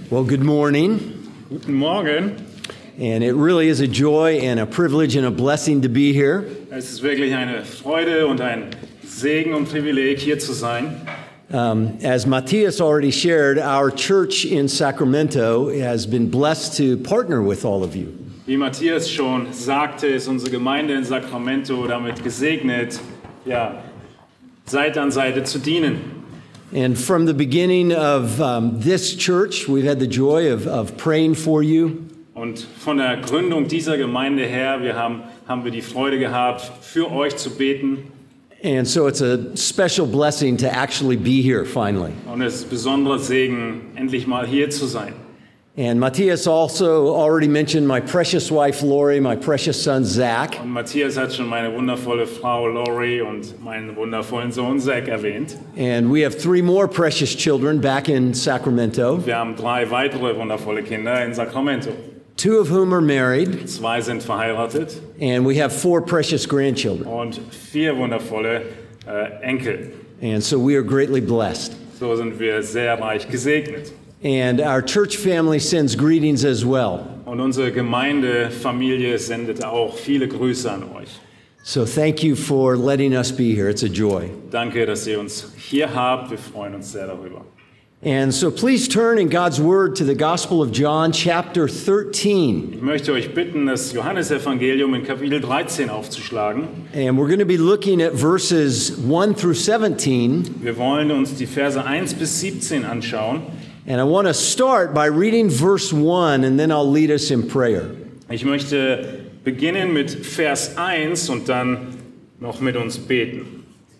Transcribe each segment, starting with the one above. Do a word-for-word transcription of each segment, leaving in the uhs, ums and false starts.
Well, good morning. Guten Morgen. And it really is a joy and a privilege and a blessing to be here. Es ist wirklich eine Freude und ein Segen und Privileg, hier zu sein. Um, as Matthias already shared, our church in Sacramento has been blessed to partner with all of you. Wie Matthias schon sagte, ist unsere Gemeinde in Sacramento damit gesegnet, ja, Seite an Seite zu dienen. And from the beginning of um, this church, we've had the joy of, of praying for you. Und von der Gründung dieser Gemeinde her, wir haben, haben wir die Freude gehabt, für euch zu beten. And so it's a special blessing to actually be here finally. Und es ist ein besonderer Segen, endlich mal hier zu sein. And Matthias also already mentioned my precious wife Lori, my precious son Zach. Und Matthias hat schon meine wundervolle Frau Lori und meinen wundervollen Sohn Zach erwähnt. And we have three more precious children back in Sacramento, Wir haben drei weitere wundervolle Kinder in Sacramento. two of whom are married, Zwei sind verheiratet and we have four precious grandchildren. und vier wundervolle äh, Enkel. And so we are greatly blessed. So sind wir sehr reich gesegnet. And our church family sends greetings as well. Und unsere Gemeindefamilie sendet auch viele Grüße an euch. So thank you for letting us be here. It's a joy. Danke, dass ihr uns hier habt. Wir freuen uns sehr darüber. And so please turn in God's Word to the Gospel of John, chapter thirteen. Ich möchte euch bitten, das Johannesevangelium in Kapitel dreizehn aufzuschlagen. And we're going to be looking at verses one through seventeen. Wir wollen uns die Verse eins bis siebzehn anschauen. And I want to start by reading verse one, and then I'll lead us in prayer. Ich möchte beginnen mit Vers eins und dann noch mit uns beten.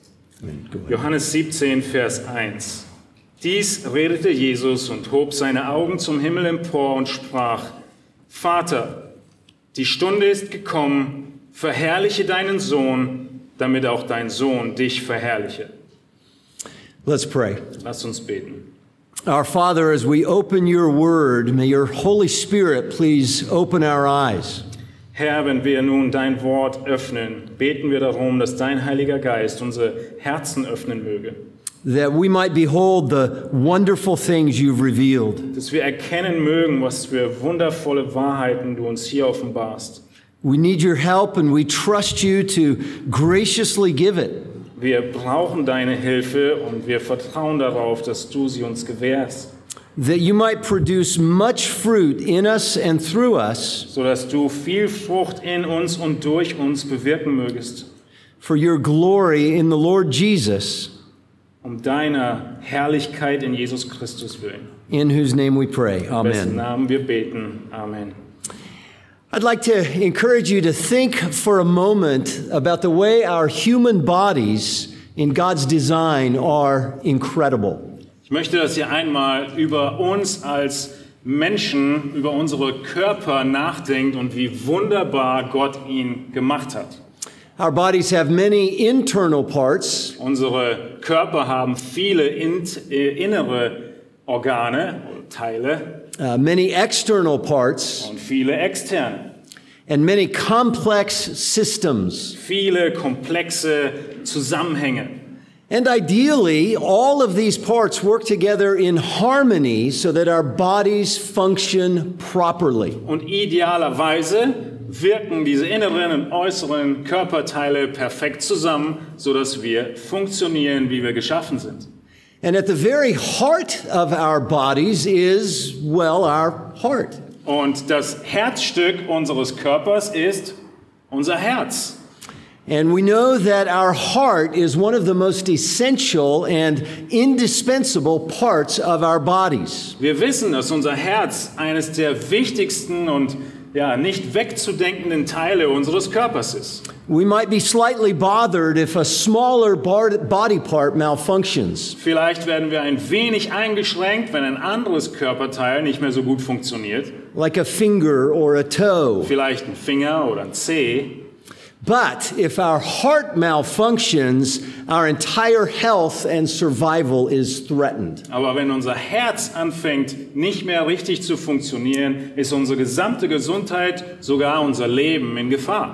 Johannes siebzehn, Vers eins. Dies redete Jesus und hob seine Augen zum Himmel empor und sprach: Vater, die Stunde ist gekommen, verherrliche deinen Sohn, damit auch dein Sohn dich verherrliche. Let's pray. Lasst uns beten. Our Father, as we open your word, may your Holy Spirit please open our eyes. Herr, wenn wir nun dein Wort öffnen, beten wir darum, dass dein Heiliger Geist unsere Herzen öffnen möge. That we might behold the wonderful things you've revealed. Dass wir erkennen mögen, was für wundervolle Wahrheiten du uns hier offenbarst. We need your help and we trust you to graciously give it. Wir brauchen deine Hilfe und wir vertrauen darauf, dass du sie uns gewährst. That you might produce much fruit in us and through us Sodass du viel Frucht in uns und durch uns bewirken mögest. for your glory in the Lord Jesus, Um deiner Herrlichkeit in Jesus Christus willen. in whose name we pray. In dessen Amen. Namen wir beten. Amen. I'd like to encourage you to think for a moment about the way our human bodies in God's design are incredible. Ich möchte, dass ihr einmal über uns als Menschen, über unsere Körper nachdenkt und wie wunderbar Gott ihn gemacht hat. Our bodies have many internal parts, Unsere Körper haben viele in, äh, innere Organe, Teile uh, many external parts, und viele externe. and many complex systems. Viele komplexe Zusammenhänge. And ideally, all of these parts work together in harmony so that our bodies function properly. Und idealerweise wirken diese inneren und äußeren Körperteile perfekt zusammen, sodass wir funktionieren, wie wir geschaffen sind. And at the very heart of our bodies is, well, our heart. Und das Herzstück unseres Körpers ist unser Herz. And we know that our heart is one of the most essential and indispensable parts of our bodies. Wir wissen, dass unser Herz eines der wichtigsten und ja, nicht wegzudenkenden Teile unseres Körpers ist. We might be slightly bothered if a smaller bar- body part malfunctions. Vielleicht werden wir ein wenig eingeschränkt, wenn ein anderes Körperteil nicht mehr so gut funktioniert. Like a finger or a toe. Vielleicht ein Finger oder ein Zeh. But if our heart malfunctions, our entire health and survival is threatened. Aber wenn unser Herz anfängt, nicht mehr richtig zu funktionieren, ist unsere gesamte Gesundheit, sogar unser Leben in Gefahr.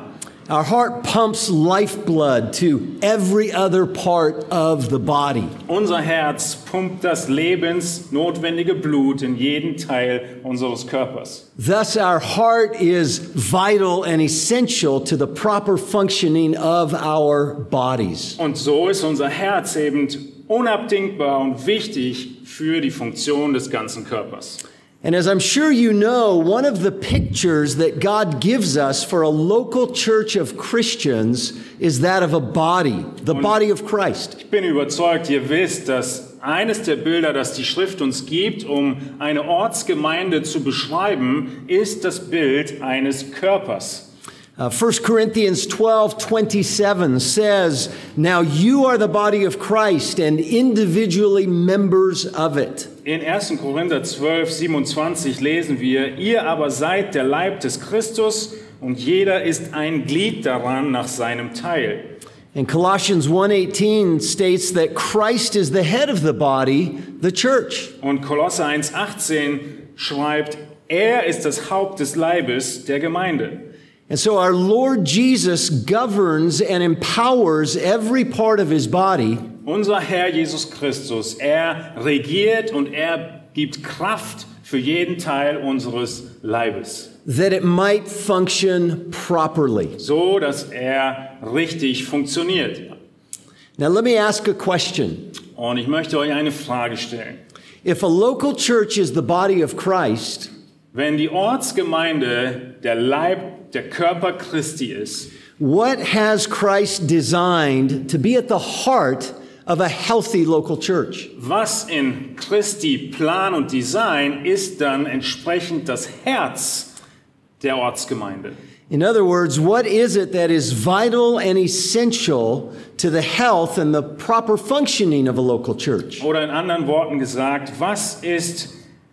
Our heart pumps lifeblood to every other part of the body. Unser Herz pumpt das lebensnotwendige Blut in jeden Teil unseres Körpers. Thus, our heart is vital and essential to the proper functioning of our bodies. Und so ist unser Herz eben unabdingbar und wichtig für die Funktion des ganzen Körpers. And as I'm sure you know, one of the pictures that God gives us for a local church of Christians is that of a body, the body of Christ. Ich bin überzeugt, ihr wisst, dass eines der Bilder, das die Schrift uns gibt, um eine Ortsgemeinde zu beschreiben, ist das Bild eines Körpers. Uh, First Corinthians twelve twenty-seven says, "Now you are the body of Christ and individually members of it." In erster Korinther zwölf siebenundzwanzig lesen wir, ihr aber seid der Leib des Christus und jeder ist ein Glied daran nach seinem Teil. And Colossians one eighteen states that Christ is the head of the body, the church. Und Kolosser eins achtzehn schreibt, er ist das Haupt des Leibes der Gemeinde. And so our Lord Jesus governs and empowers every part of his body. Unser Herr Jesus Christus, er regiert und er gibt Kraft für jeden Teil unseres Leibes. That it might function properly. So, dass er richtig funktioniert. Now let me ask a question. Und ich möchte euch eine Frage stellen. If a local church is the body of Christ, wenn die Ortsgemeinde der Leib, der Körper Christi ist, what has Christ designed to be at the heart of a healthy local church? Was in Christi Plan und Design ist dann entsprechend das Herz der Ortsgemeinde? In other words, what is it that is vital and essential to the health and the proper functioning of a local church? Oder in anderen Worten gesagt, was ist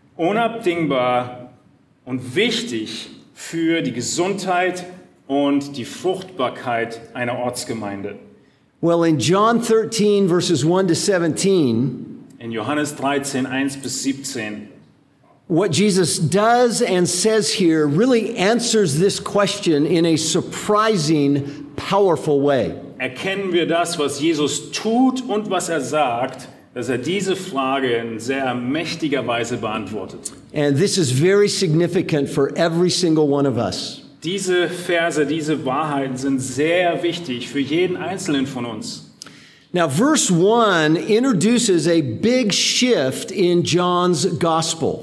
unabdingbar und wichtig für die Gesundheit und die Fruchtbarkeit einer Ortsgemeinde? Well, in John thirteen, verses one to seventeen, in Johannes dreizehn, eins bis siebzehn, what Jesus does and says here really answers this question in a surprising, powerful way. Erkennen wir das, was Jesus tut und was er sagt, dass er diese Frage in sehr mächtiger Weise beantwortet. And this is very significant for every single one of us. Diese Verse, diese Wahrheiten sind sehr wichtig für jeden Einzelnen von uns. Now, verse one introduces a big shift in John's gospel.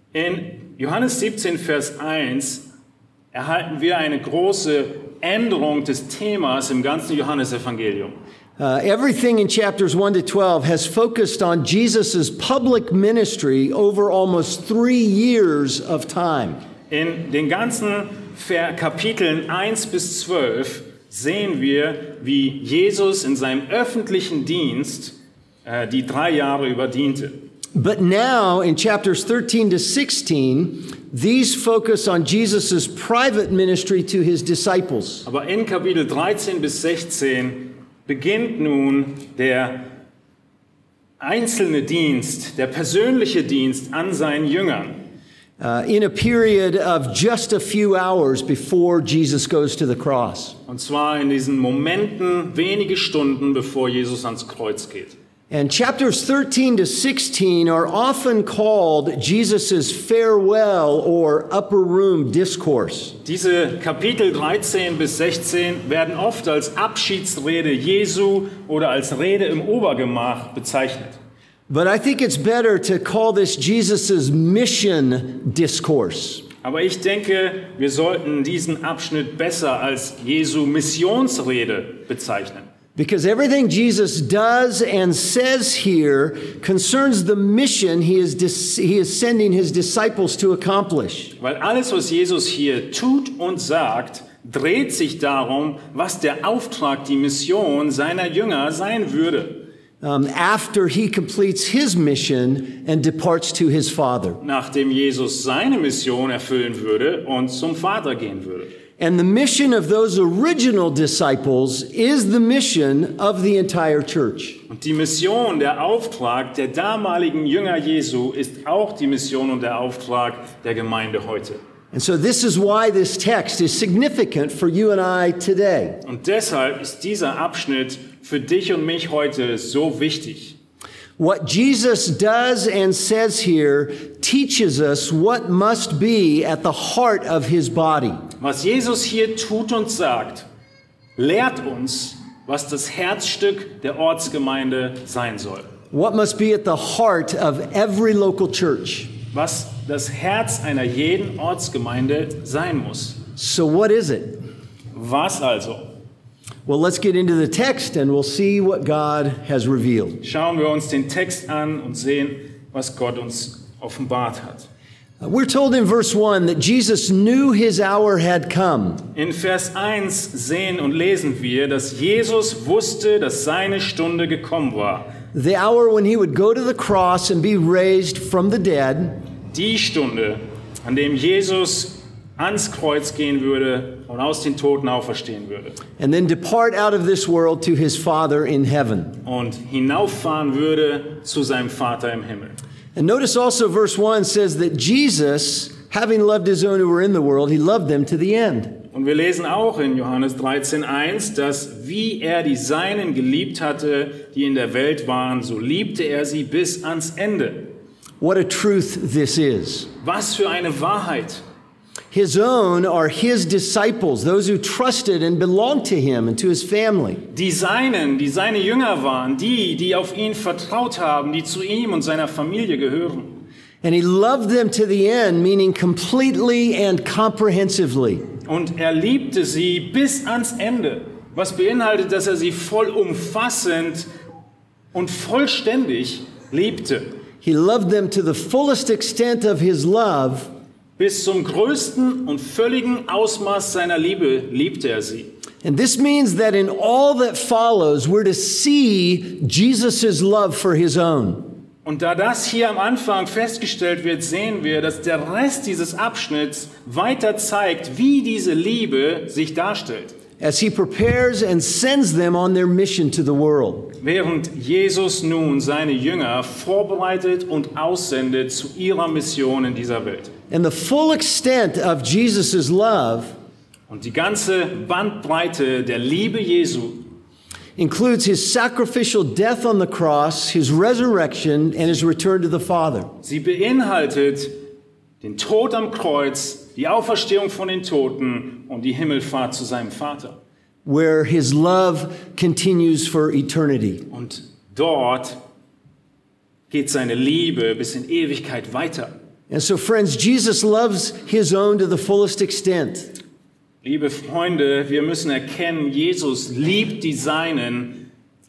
In Johannes siebzehn, Vers eins erhalten wir eine große Änderung des Themas im ganzen Johannesevangelium. Uh, everything in chapters one to twelve has focused on Jesus' public ministry over almost three years of time. In den ganzen Kapiteln eins bis zwölf sehen wir, wie Jesus in seinem öffentlichen Dienst äh, die drei Jahre über diente. But now in chapters thirteen to sixteen, these focus on Jesus' private ministry to his disciples. Aber in Kapitel dreizehn bis sechzehn beginnt nun der einzelne Dienst, der persönliche Dienst an seinen Jüngern. Uh, in a period of just a few hours before Jesus goes to the cross. Und zwar in diesen Momenten, wenige Stunden bevor Jesus ans Kreuz geht. And chapters thirteen to sixteen are often called Jesus' farewell or upper room discourse. Diese Kapitel dreizehn bis sechzehn werden oft als Abschiedsrede Jesu oder als Rede im Obergemach bezeichnet. But I think it's better to call this Jesus' mission discourse. Aber ich denke, wir sollten diesen Abschnitt besser als Jesu Missionsrede bezeichnen. Because everything Jesus does and says here concerns the mission he is, dis- he is sending his disciples to accomplish. Weil alles, was Jesus hier tut und sagt, dreht sich darum, was der Auftrag, die Mission seiner Jünger sein würde. Um, after he completes his mission and departs to his Father. Nachdem Jesus seine Mission erfüllen würde und zum Vater gehen würde. And the mission of those original disciples is the mission of the entire church. Und die Mission, der Auftrag der damaligen Jünger Jesu ist auch die Mission und der Auftrag der Gemeinde heute. And so this is why this text is significant for you and I today. Und deshalb ist dieser Abschnitt für dich und mich heute so wichtig. What Jesus does and says here teaches us what must be at the heart of his body. Was Jesus hier tut und sagt, lehrt uns, was das Herzstück der Ortsgemeinde sein soll. What must be at the heart of every local church. Was das Herz einer jeden Ortsgemeinde sein muss. So what is it? Was also? Well, let's get into the text and we'll see what God has revealed. Schauen wir uns den Text an und sehen, was Gott uns offenbart hat. We're told in verse one that Jesus knew his hour had come. In Vers eins sehen und lesen wir, dass Jesus wusste, dass seine Stunde gekommen war. The hour when he would go to the cross and be raised from the dead. Die Stunde, an dem Jesus ans Kreuz gehen würde und aus den Toten auferstehen würde. And then depart out of this world to his Father in heaven. Und hinauffahren würde zu seinem Vater im Himmel. And notice also verse one says that Jesus, having loved his own who were in the world, he loved them to the end. Und wir lesen auch in Johannes dreizehn eins, dass wie er die Seinen geliebt hatte, die in der Welt waren, so liebte er sie bis ans Ende. What a truth this is. Was für eine Wahrheit. His own are his disciples, those who trusted and belonged to him and to his family. Die Seinen, die seine Jünger waren, die, die auf ihn vertraut haben, die zu ihm und seiner Familie gehören. And he loved them to the end, meaning completely and comprehensively. Und er liebte sie bis ans Ende, was beinhaltet, dass er sie vollumfassend und vollständig liebte. He loved them to the fullest extent of his love. Bis zum größten und völligen Ausmaß seiner Liebe liebte er sie. And this means that in all that follows, we're to see Jesus' love for his own. Und da das hier am Anfang festgestellt wird, sehen wir, dass der Rest dieses Abschnitts weiter zeigt, wie diese Liebe sich darstellt. As he prepares and sends them on their mission to the world. Während Jesus nun seine Jünger vorbereitet und aussendet zu ihrer Mission in dieser Welt. And the full extent of Jesus' love und die ganze Bandbreite der Liebe Jesu includes his sacrificial death on the cross, his resurrection and his return to the Father. Sie beinhaltet den Tod am Kreuz, die Auferstehung von den Toten und die Himmelfahrt zu seinem Vater. Where his love continues for eternity. Und dort geht seine Liebe bis in Ewigkeit weiter. And so, friends, Jesus loves his own to the fullest extent. Liebe Freunde, wir müssen erkennen, Jesus liebt die Seinen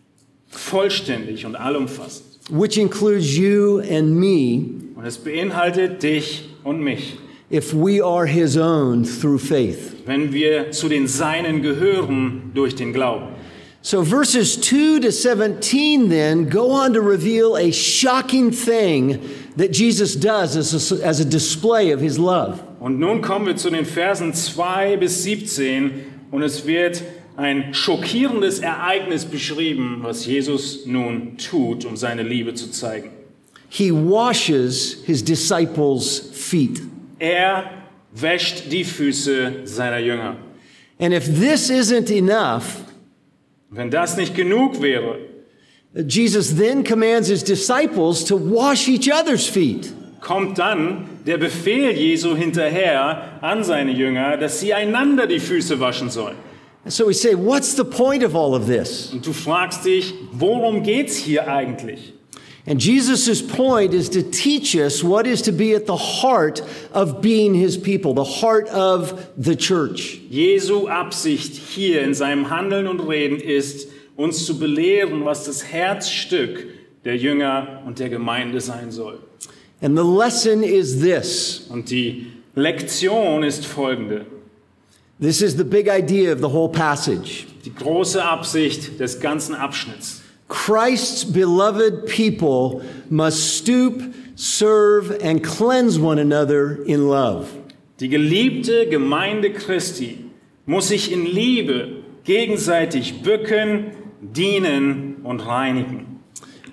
vollständig und allumfassend. Which includes you and me. Und es beinhaltet dich und mich. If we are his own through faith. Wenn wir zu den Seinen gehören durch den Glauben. So verses two to seventeen then go on to reveal a shocking thing that Jesus does as a, as a display of his love. Und nun kommen wir zu den Versen zwei bis siebzehn und es wird ein schockierendes Ereignis beschrieben, was Jesus nun tut, um seine Liebe zu zeigen. He washes his disciples' feet. Er wäscht die Füße seiner Jünger. And if this isn't enough, wenn das nicht genug wäre, Jesus then commands his disciples to wash each other's feet. Kommt dann der Befehl Jesu hinterher an seine Jünger, dass sie einander die Füße waschen sollen. And so we say, what's the point of all of this? Und du fragst dich, worum geht's hier eigentlich? And Jesus' point is to teach us what is to be at the heart of being his people, the heart of the church. Jesu Absicht hier in seinem Handeln und Reden ist, uns zu belehren, was das Herzstück der Jünger und der Gemeinde sein soll. And the lesson is this. Und die Lektion ist folgende. This is the big idea of the whole passage. Die große Absicht des ganzen Abschnitts. Christ's beloved people must stoop, serve, and cleanse one another in love. Die geliebte Gemeinde Christi muss sich in Liebe gegenseitig bücken, dienen und reinigen.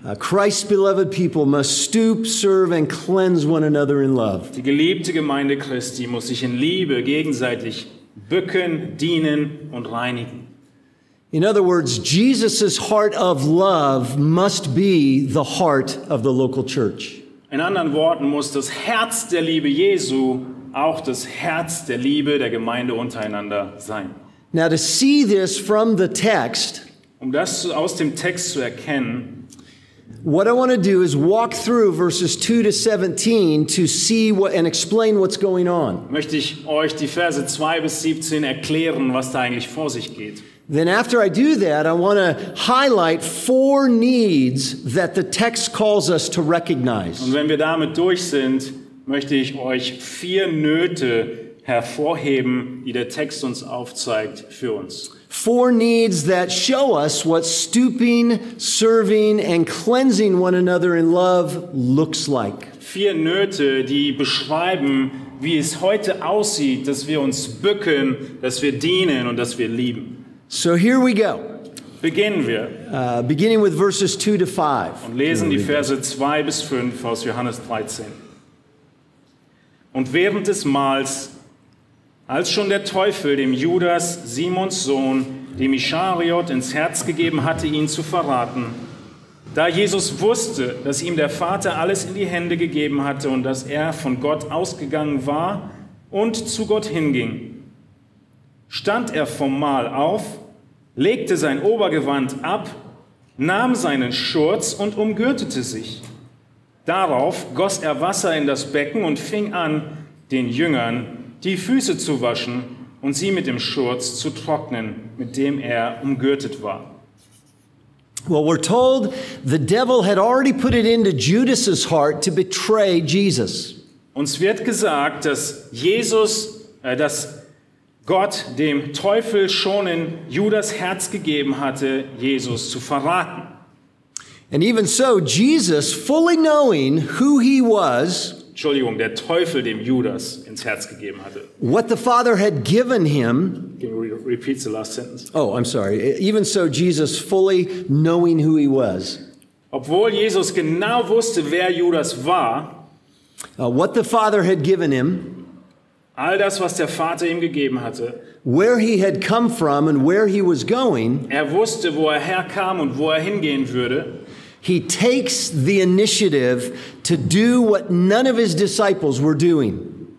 Uh, Christ's beloved people must stoop, serve, and cleanse one another in love. Die geliebte Gemeinde Christi muss sich in Liebe gegenseitig bücken, dienen und reinigen. In other words, Jesus' heart of love must be the heart of the local church. In anderen Worten muss das Herz der Liebe Jesu auch das Herz der Liebe der Gemeinde untereinander sein. Now, to see this from the text, Um das aus dem Text zu erkennen, what I want to do is walk through verses two to seventeen to see what and explain what's going on. möchte ich euch die Verse zwei bis siebzehn erklären, was da eigentlich vor sich geht. Then after I do that, I want to highlight four needs that the text calls us to recognize. Und wenn wir damit durch sind, möchte ich euch vier Nöte hervorheben, die der Text uns aufzeigt für uns. Four needs that show us what stooping, serving, and cleansing one another in love looks like. Vier Nöte, die beschreiben, wie es heute aussieht, dass wir uns bücken, dass wir dienen und dass wir lieben. So here we go, Beginnen wir uh, beginning with verses two to five. und lesen die Verse zwei bis fünf aus Johannes dreizehn. Und während des Mahls, als schon der Teufel dem Judas, Simons Sohn, dem Ischariot ins Herz gegeben hatte, ihn zu verraten, da Jesus wusste, dass ihm der Vater alles in die Hände gegeben hatte und dass er von Gott ausgegangen war und zu Gott hinging, stand er vom Mahl auf, legte sein Obergewand ab, nahm seinen Schurz und umgürtete sich. Darauf goss er Wasser in das Becken und fing an, den Jüngern die Füße zu waschen und sie mit dem Schurz zu trocknen, mit dem er umgürtet war. Well, we're told the devil had already put it into Judas's heart to betray Jesus. Uns wird gesagt, dass Jesus, äh, dass Gott dem Teufel schon in Judas Herz gegeben hatte, Jesus zu verraten. And even so, Jesus, fully knowing who he was, Entschuldigung, der Teufel dem Judas ins Herz gegeben hatte. what the Father had given him. Can you re- repeat the last sentence? Oh, I'm sorry. Even so, Jesus, fully knowing who he was, Obwohl Jesus genau wusste, wer Judas war, uh, what the Father had given him, all das, was der Vater ihm gegeben hatte, where he had come from and where he was going, er wusste, wo er herkam und wo er hingehen würde. he takes the initiative to do what none of his disciples were doing.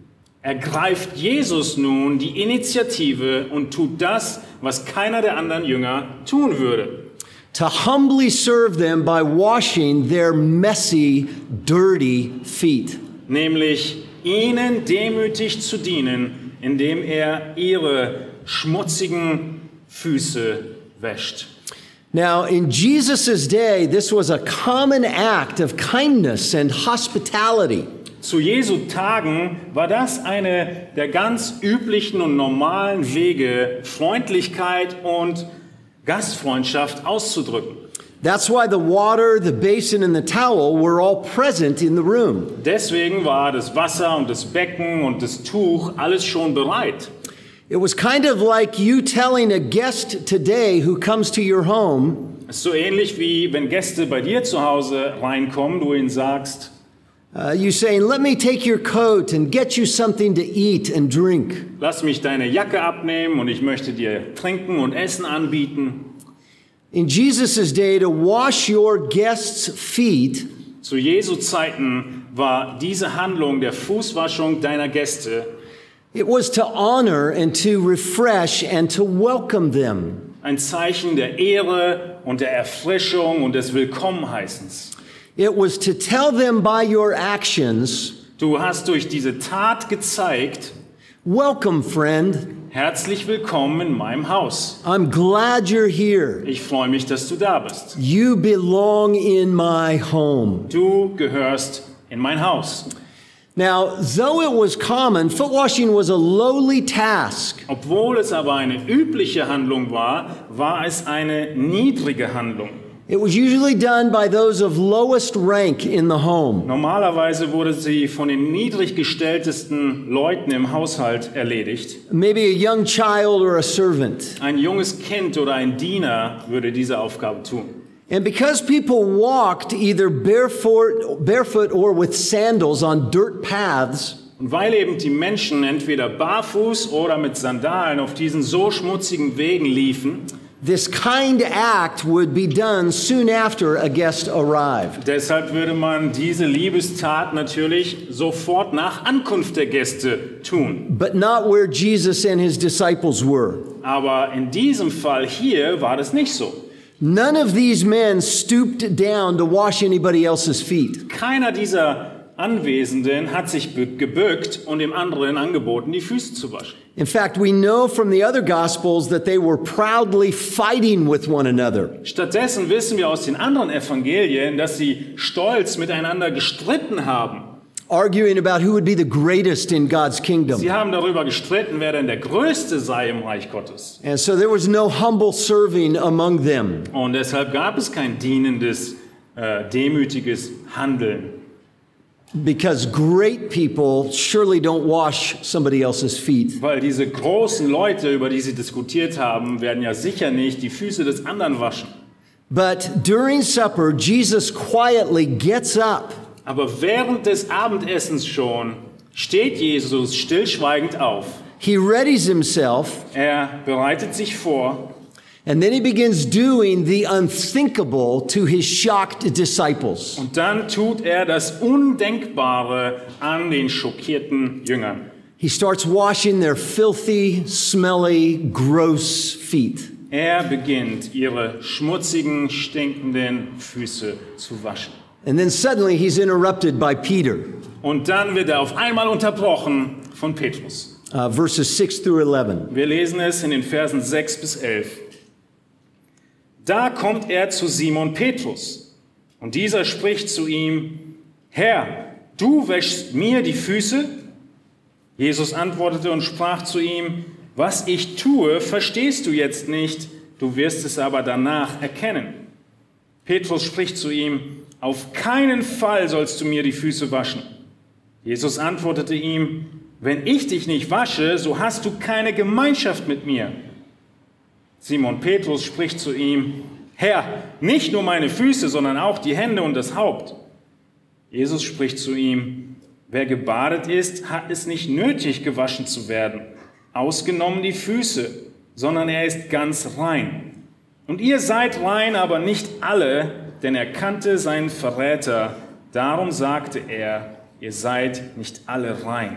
Ergreift Jesus nun die Initiative und tut das, was keiner der anderen Jünger tun würde. To humbly serve them by washing their messy, dirty feet. Nämlich ihnen demütig zu dienen, indem er ihre schmutzigen Füße wäscht. Now, in Jesus' day, this was a common act of kindness and hospitality. Zu Jesu Tagen war das eine der ganz üblichen und normalen Wege, Freundlichkeit und Gastfreundschaft auszudrücken. That's why the water, the basin, and the towel were all present in the room. Deswegen war das Wasser und das Becken und das Tuch alles schon bereit. It was kind of like you telling a guest today who comes to your home, Es ist so ähnlich wie wenn Gäste bei dir zu Hause reinkommen, du ihnen sagst, uh, you saying, let me take your coat and get you something to eat and drink. lass mich deine Jacke abnehmen und ich möchte dir trinken und Essen anbieten. In Jesus' day, to wash your guests' feet Zu Jesu Zeiten war diese Handlung der Fußwaschung deiner Gäste it was to honor and to refresh and to welcome them. ein Zeichen der Ehre und der Erfrischung und des Willkommenheißens. It was to tell them by your actions, Du hast durch diese Tat gezeigt, welcome, friend. herzlich willkommen in meinem Haus. I'm glad you're here. Ich freue mich, dass du da bist. You belong in my home. Du gehörst in mein Haus. Now, though it was common, foot washing was a lowly task. Obwohl es aber eine übliche Handlung war, war es eine niedrige Handlung. It was usually done by those of lowest rank in the home. Normalerweise wurde sie von den niedrig gestelltesten Leuten im Haushalt erledigt. Maybe a young child or a servant. Ein junges Kind oder ein Diener würde diese Aufgabe tun. And because people walked either barefoot, barefoot or with sandals on dirt paths, Und weil eben die Menschen entweder barfuß oder mit Sandalen auf diesen so schmutzigen Wegen liefen, this kind act would be done soon after a guest arrived. deshalb würde man diese Liebestat natürlich sofort nach Ankunft der Gäste tun. But not where Jesus and his disciples were. Aber in diesem Fall hier war das nicht so. None of these men stooped down to wash anybody else's feet. Keiner dieser Anwesenden hat sich gebückt und dem anderen angeboten, die Füße zu waschen. In fact, we know from the other Gospels that they were proudly fighting with one another. Stattdessen wissen wir aus den anderen Evangelien, dass sie stolz miteinander gestritten haben. Arguing about who would be the greatest in God's kingdom. Sie haben darüber gestritten, wer denn der Größte sei im Reich Gottes. And so there was no humble serving among them. Und deshalb gab es kein dienendes, äh, demütiges Handeln. Because great people surely don't wash somebody else's feet. Weil diese großen Leute, über die sie diskutiert haben, werden ja sicher nicht die Füße des anderen waschen. But during supper, Jesus quietly gets up. Aber während des Abendessens schon steht Jesus stillschweigend auf. He readies himself. Er bereitet sich vor. And then he begins doing the unthinkable to his shocked disciples. Und dann tut er das Undenkbare an den schockierten Jüngern. He starts washing their filthy, smelly, gross feet. Er beginnt, ihre schmutzigen, stinkenden Füße zu waschen. And then suddenly he's interrupted by Peter. Und dann wird er auf einmal unterbrochen von Petrus. Uh, verses six through eleven. Wir lesen es in den Versen sechs bis elf. Da kommt er zu Simon Petrus, und dieser spricht zu ihm: Herr, du wäschst mir die Füße? Jesus antwortete und sprach zu ihm: Was ich tue, verstehst du jetzt nicht, du wirst es aber danach erkennen. Petrus spricht zu ihm: Auf keinen Fall sollst du mir die Füße waschen. Jesus antwortete ihm: Wenn ich dich nicht wasche, so hast du keine Gemeinschaft mit mir. Simon Petrus spricht zu ihm: Herr, nicht nur meine Füße, sondern auch die Hände und das Haupt. Jesus spricht zu ihm: Wer gebadet ist, hat es nicht nötig, gewaschen zu werden, ausgenommen die Füße, sondern er ist ganz rein. Und ihr seid rein, aber nicht alle, denn er kannte seinen Verräter. Darum sagte er: Ihr seid nicht alle rein.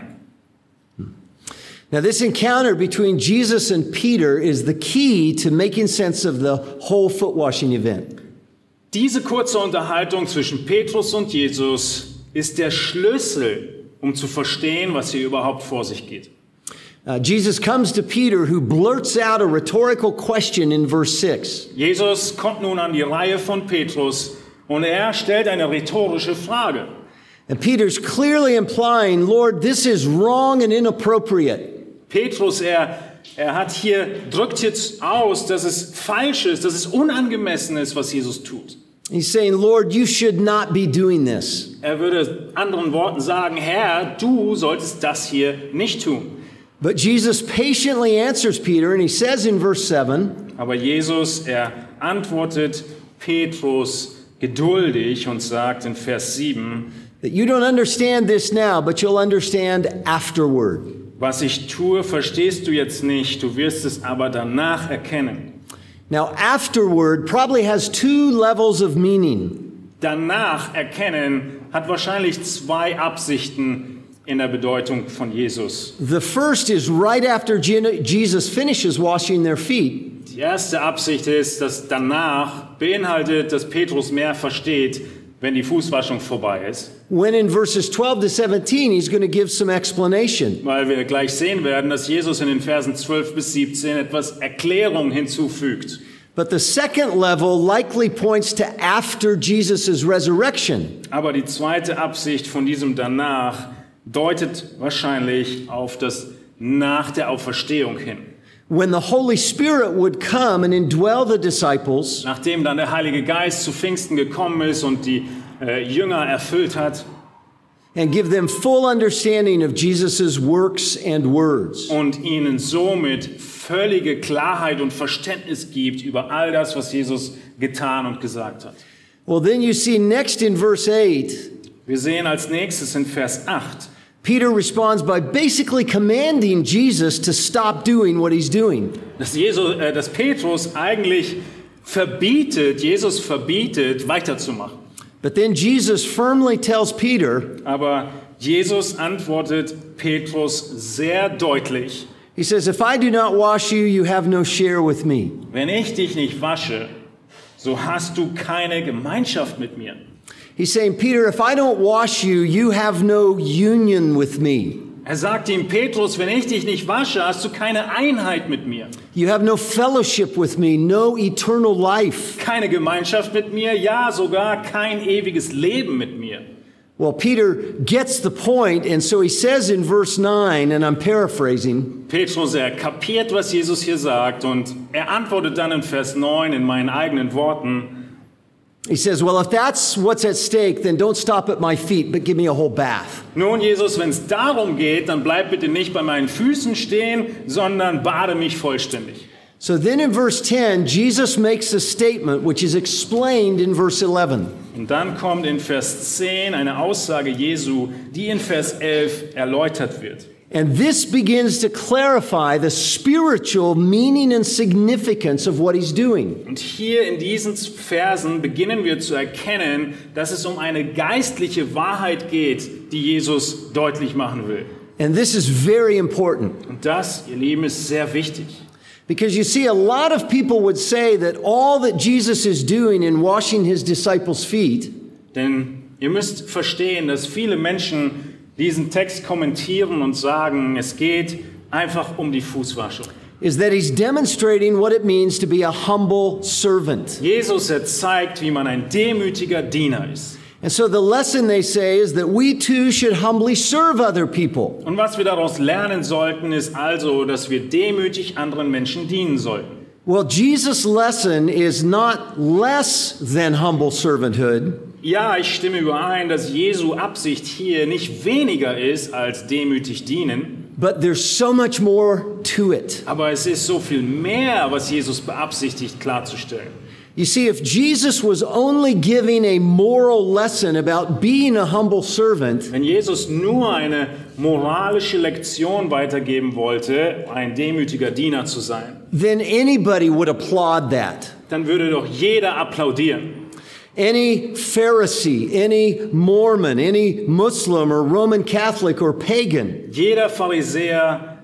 Now, this encounter between Jesus and Peter is the key to making sense of the whole foot washing event. Diese kurze Unterhaltung zwischen Petrus und Jesus ist der Schlüssel, um zu verstehen, was hier überhaupt vor sich geht. Uh, Jesus comes to Peter, who blurts out a rhetorical question in verse six. Jesus kommt nun an die Reihe von Petrus und er stellt eine rhetorische Frage. And Peter's clearly implying, Lord, this is wrong and inappropriate. Petrus, er, er hat hier, drückt jetzt aus, dass es falsch ist, dass es unangemessen ist, was Jesus tut. He's saying, Lord, you should not be doing this. Er würde anderen Worten sagen: Herr, du solltest das hier nicht tun. But Jesus patiently answers Peter, and he says in verse seven, Aber Jesus, er antwortet Petrus geduldig und sagt in Vers sieben, that you don't understand this now, but you'll understand afterward. was ich tue, verstehst du jetzt nicht, du wirst es aber danach erkennen. Now, afterward probably has two levels of meaning. Danach erkennen hat wahrscheinlich zwei Absichten in der Bedeutung von Jesus. The first is right after Je- Jesus finishes washing their feet. Die erste Absicht ist, dass danach beinhaltet, dass Petrus mehr versteht, wenn die Fußwaschung vorbei ist. When in verses twelve to seventeen, he's going to give some explanation. Weil wir gleich sehen werden, dass Jesus in den Versen zwölf bis siebzehn etwas Erklärung hinzufügt. But the second level likely points to after Jesus' resurrection. Aber die zweite Absicht von diesem danach deutet wahrscheinlich auf das nach der Auferstehung hin. When the Holy Spirit would come and indwell the disciples, Nachdem dann der Heilige Geist zu Pfingsten gekommen ist und die äh, Jünger erfüllt hat, and give them full understanding of Jesus' works and words. Und ihnen somit völlige Klarheit und Verständnis gibt über all das, was Jesus getan und gesagt hat. Well, then you see next in verse eight, Wir sehen als nächstes in Vers acht, Peter responds by basically commanding Jesus to stop doing what he's doing. dass, Jesus, äh, dass Petrus eigentlich verbietet, Jesus verbietet, weiterzumachen. But then Jesus firmly tells Peter, Aber Jesus antwortet Petrus sehr deutlich, he says, if I do not wash you, you have no share with me. wenn ich dich nicht wasche, so hast du keine Gemeinschaft mit mir. He's saying, Peter, if I don't wash you, you have no union with me. Er sagt ihm, Petrus, wenn ich dich nicht wasche, hast du keine Einheit mit mir. You have no fellowship with me, no eternal life. Keine Gemeinschaft mit mir, ja, sogar kein ewiges Leben mit mir. Well, Peter gets the point, and so he says in verse nine, and I'm paraphrasing, Petrus, er kapiert, was Jesus hier sagt, und er antwortet dann in Vers neun in meinen eigenen Worten. he says, well, if that's what's at stake, then don't stop at my feet, but give me a whole bath. Nun, Jesus, wenn es darum geht, dann bleib bitte nicht bei meinen Füßen stehen, sondern bade mich vollständig. So then in verse ten, Jesus makes a statement which is explained in verse eleven. Und dann kommt in Vers zehn eine Aussage Jesu, die in Vers elf erläutert wird. And this begins to clarify the spiritual meaning and significance of what he's doing. Und hier in diesen Versen beginnen wir zu erkennen, dass es um eine geistliche Wahrheit geht, die Jesus deutlich machen will. And this is very important. Und das, ihr Lieben, ist sehr wichtig. Because you see, a lot of people would say that all that Jesus is doing in washing his disciples' feet Denn ihr müsst verstehen, dass viele Menschen diesen Text kommentieren und sagen, es geht einfach um die Fußwaschung. is that he's demonstrating what it means to be a humble servant. Jesus, er zeigt, wie man ein demütiger Diener ist. And so the lesson, they say, is that we too should humbly serve other people. Und was wir daraus lernen sollten, ist also, dass wir demütig anderen Menschen dienen sollten. Well, Jesus' lesson is not less than humble servanthood, Ja, ich stimme überein, dass Jesu Absicht hier nicht weniger ist als demütig dienen, but there's so much more to it. aber es ist so viel mehr, was Jesus beabsichtigt klarzustellen. You see, if Jesus was only giving a moral lesson about being a humble servant, Wenn Jesus nur eine moralische Lektion weitergeben wollte, ein demütiger Diener zu sein, then anybody would applaud that. dann würde doch jeder applaudieren. Any Pharisee, any Mormon, any Muslim or Roman Catholic or pagan Jeder Pharisäer,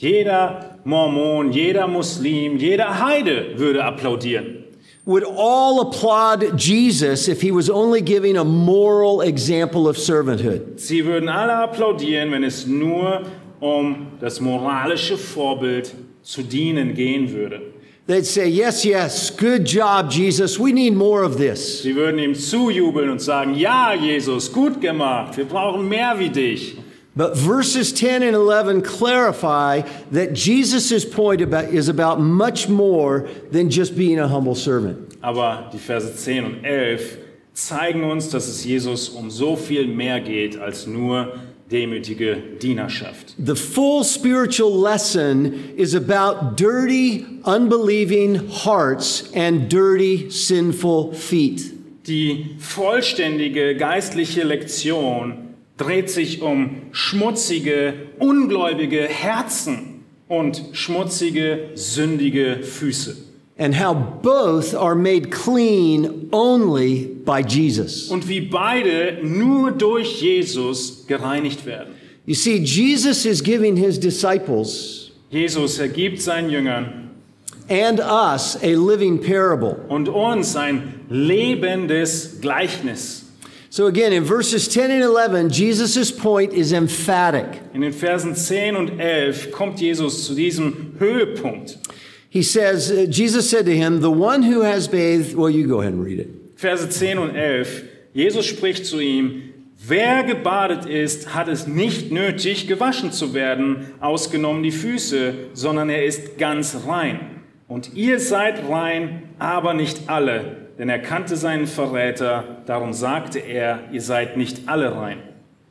jeder Mormon, jeder Muslim, jeder Heide würde applaudieren. would all applaud Jesus if he was only giving a moral example of servanthood. Sie würden alle applaudieren, wenn es nur um das moralische Vorbild zu dienen gehen würde. They'd say, yes, yes, good job, Jesus. We need more of this. Sie würden ihm zujubeln und sagen, ja, Jesus, gut gemacht, wir brauchen mehr wie dich. But verses ten and eleven clarify that Jesus' point about, is about much more than just being a humble servant. Aber die Verse zehn und elf zeigen uns, dass es Jesus um so viel mehr geht als nur demütige Dienerschaft. The full spiritual lesson is about dirty, unbelieving hearts and dirty, sinful feet. Die vollständige geistliche Lektion dreht sich um schmutzige, ungläubige Herzen und schmutzige, sündige Füße. And how both are made clean only by Jesus. Und wie beide nur durch Jesus gereinigt werden. You see, Jesus is giving his disciples Jesus ergibt seinen Jüngern and us a living parable. und uns ein lebendes Gleichnis. So again, in verses ten and eleven, Jesus' point is emphatic. In den Versen zehn und elf kommt Jesus zu diesem Höhepunkt. He says, uh, Jesus said to him, the one who has bathed, well, you go ahead and read it. Verse zehn und elf. Jesus spricht zu ihm, wer gebadet ist, hat es nicht nötig, gewaschen zu werden, ausgenommen die Füße, sondern er ist ganz rein. Und ihr seid rein, aber nicht alle. Denn er kannte seinen Verräter, darum sagte er, ihr seid nicht alle rein.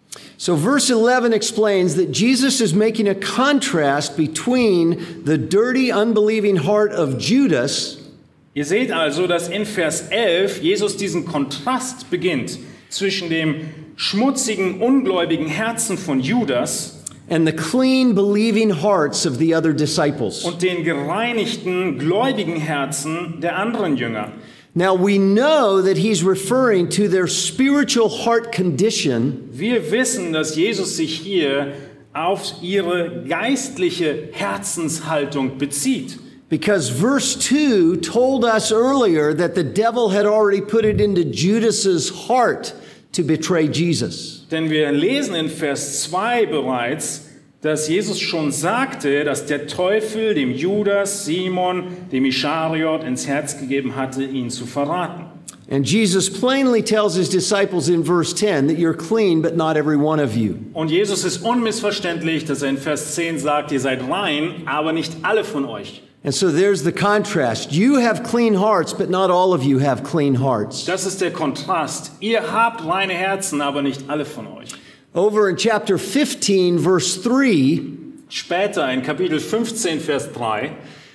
So verse eleven explains that Jesus is making a contrast between the dirty, unbelieving heart of Judas. Ihr seht also, dass in Vers elf Jesus diesen Kontrast beginnt zwischen dem schmutzigen, ungläubigen Herzen von Judas and the clean, believing hearts of the other disciples. und den gereinigten, gläubigen Herzen der anderen Jünger. Now we know that he's referring to their spiritual heart condition. Wir wissen, dass Jesus sich hier auf ihre geistliche Herzenshaltung bezieht. Because verse two told us earlier that the devil had already put it into Judas's heart to betray Jesus. Denn wir lesen in Vers zwei bereits, dass Jesus schon sagte, dass der Teufel dem Judas, Simon, dem Ischariot ins Herz gegeben hatte, ihn zu verraten. And Jesus plainly tells his disciples in verse ten that you're clean, but not every one of you. Und Jesus ist unmissverständlich, dass er in Vers zehn sagt, ihr seid rein, aber nicht alle von euch. And so there's the contrast. You have clean hearts, but not all of you have clean hearts. Das ist der Kontrast. Ihr habt reine Herzen, aber nicht alle von euch. Over in chapter fifteen, verse three, Später in Kapitel fünfzehn, Vers drei,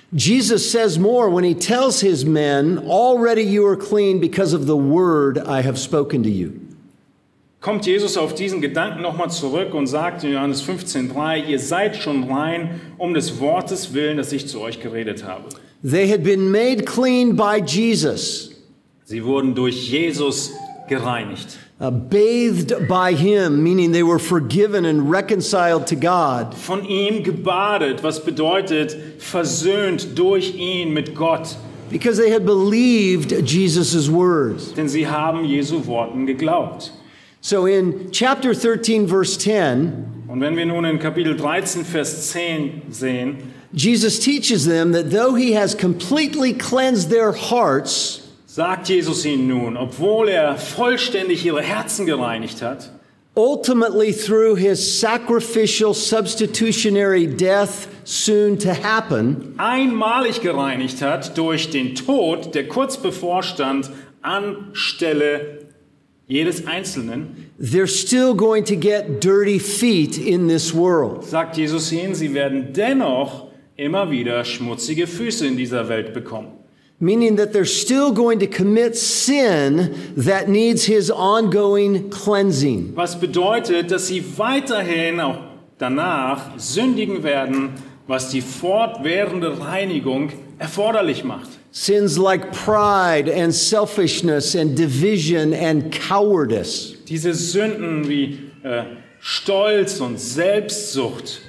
Jesus says more when he tells his men, already you are clean because of the word I have spoken to you. kommt Jesus auf diesen Gedanken nochmal zurück und sagt in Johannes fünfzehn, drei, ihr seid schon rein um des Wortes willen, das ich zu euch geredet habe. They had been made clean by Jesus, Sie wurden durch Jesus gereinigt. uh, bathed by him, meaning they were forgiven and reconciled to God. Von ihm gebadet, was bedeutet versöhnt durch ihn mit Gott. Because they had believed Jesus' words. Denn sie haben Jesu Worten geglaubt. So in chapter thirteen, verse ten, Und wenn wir nun in Kapitel dreizehn, Vers zehn sehen, Jesus teaches them that though he has completely cleansed their hearts, sagt Jesus ihnen nun, obwohl er vollständig ihre Herzen gereinigt hat, ultimately through his sacrificial substitutionary death soon to happen, einmalig gereinigt hat durch den Tod, der kurz bevorstand, anstelle jedes Einzelnen, they're still going to get dirty feet in this world. sagt Jesus ihnen, sie werden dennoch immer wieder schmutzige Füße in dieser Welt bekommen. Meaning that they're still going to commit sin that needs his ongoing cleansing. Was bedeutet, dass sie weiterhin auch danach sündigen werden, was die fortwährende Reinigung erforderlich macht. Sins like pride and selfishness and division and cowardice. Diese Sünden wie äh, Stolz und Selbstsucht.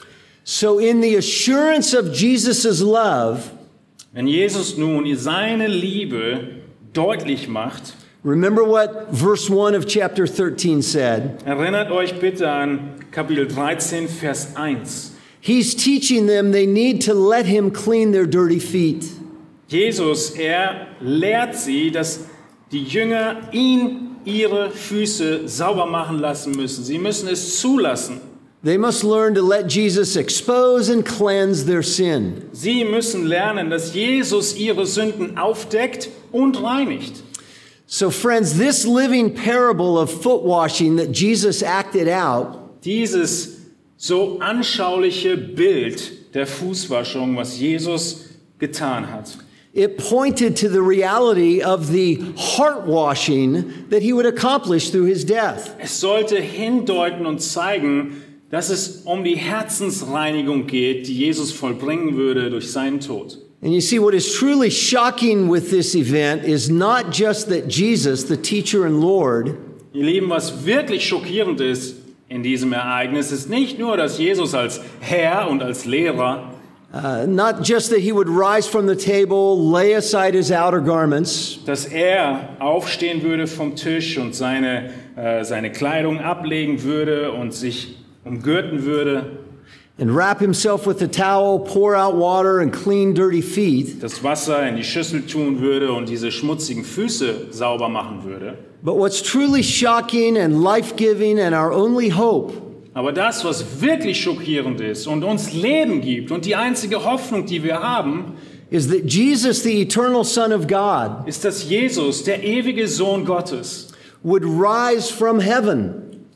So in the assurance of Jesus' love, Wenn Jesus nun seine Liebe deutlich macht, remember what verse one of chapter thirteen said. erinnert euch bitte an Kapitel dreizehn, Vers eins. He's teaching them they need to let him clean their dirty feet. Jesus, er lehrt sie, dass die Jünger ihn ihre Füße sauber machen lassen müssen. Sie müssen es zulassen. They must learn to let Jesus expose and cleanse their sin. Sie müssen lernen, dass Jesus ihre Sünden aufdeckt und reinigt. So friends, this living parable of foot washing that Jesus acted out Dieses so anschauliche Bild der Fußwaschung, was Jesus getan hat, it pointed to the reality of the heart washing that he would accomplish through his death. es sollte hindeuten und zeigen, dass es um die Herzensreinigung geht, die Jesus vollbringen würde durch seinen Tod. And you see, what is truly shocking with this event is not just that Jesus, the teacher and Lord, Ihr Lieben, was wirklich schockierend ist in diesem Ereignis, ist nicht nur, dass Jesus als Herr und als Lehrer, uh, not just that he would rise from the table, lay aside his outer garments, dass er aufstehen würde vom Tisch und seine, äh, seine Kleidung ablegen würde und sich umgürten würde, and wrap himself with a towel, pour out water, and clean dirty feet. das Wasser in die Schüssel tun würde und diese schmutzigen Füße sauber machen würde. But what's truly shocking and life-giving and our only hope Aber das, was wirklich schockierend ist und uns Leben gibt und die einzige Hoffnung, die wir haben, is that Jesus, the eternal Son of God, ist, dass Jesus, der ewige Sohn Gottes, would rise from heaven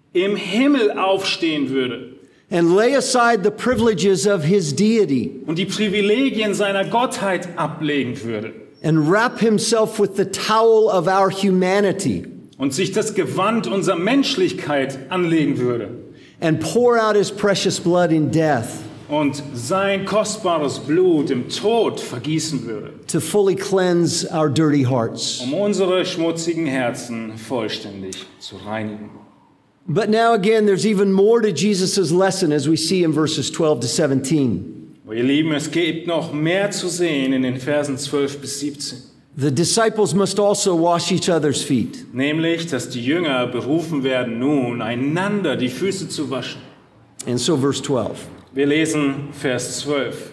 im Himmel aufstehen würde and lay aside the privileges of his deity und die Privilegien seiner Gottheit ablegen würde and wrap himself with the towel of our humanity und sich das Gewand unserer Menschlichkeit anlegen würde and pour out his precious blood in death und sein kostbares Blut im Tod vergießen würde, to fully cleanse our dirty hearts. um unsere schmutzigen Herzen vollständig zu reinigen. But now again, there's even more to Jesus' lesson as we see in verses twelve to seventeen. Aber ihr Lieben, es gibt noch mehr zu sehen in den Versen zwölf bis siebzehn. The disciples must also wash each other's feet. Nämlich, dass die Jünger berufen werden, nun einander die Füße zu waschen. And so verse twelve. Wir lesen Vers zwölf.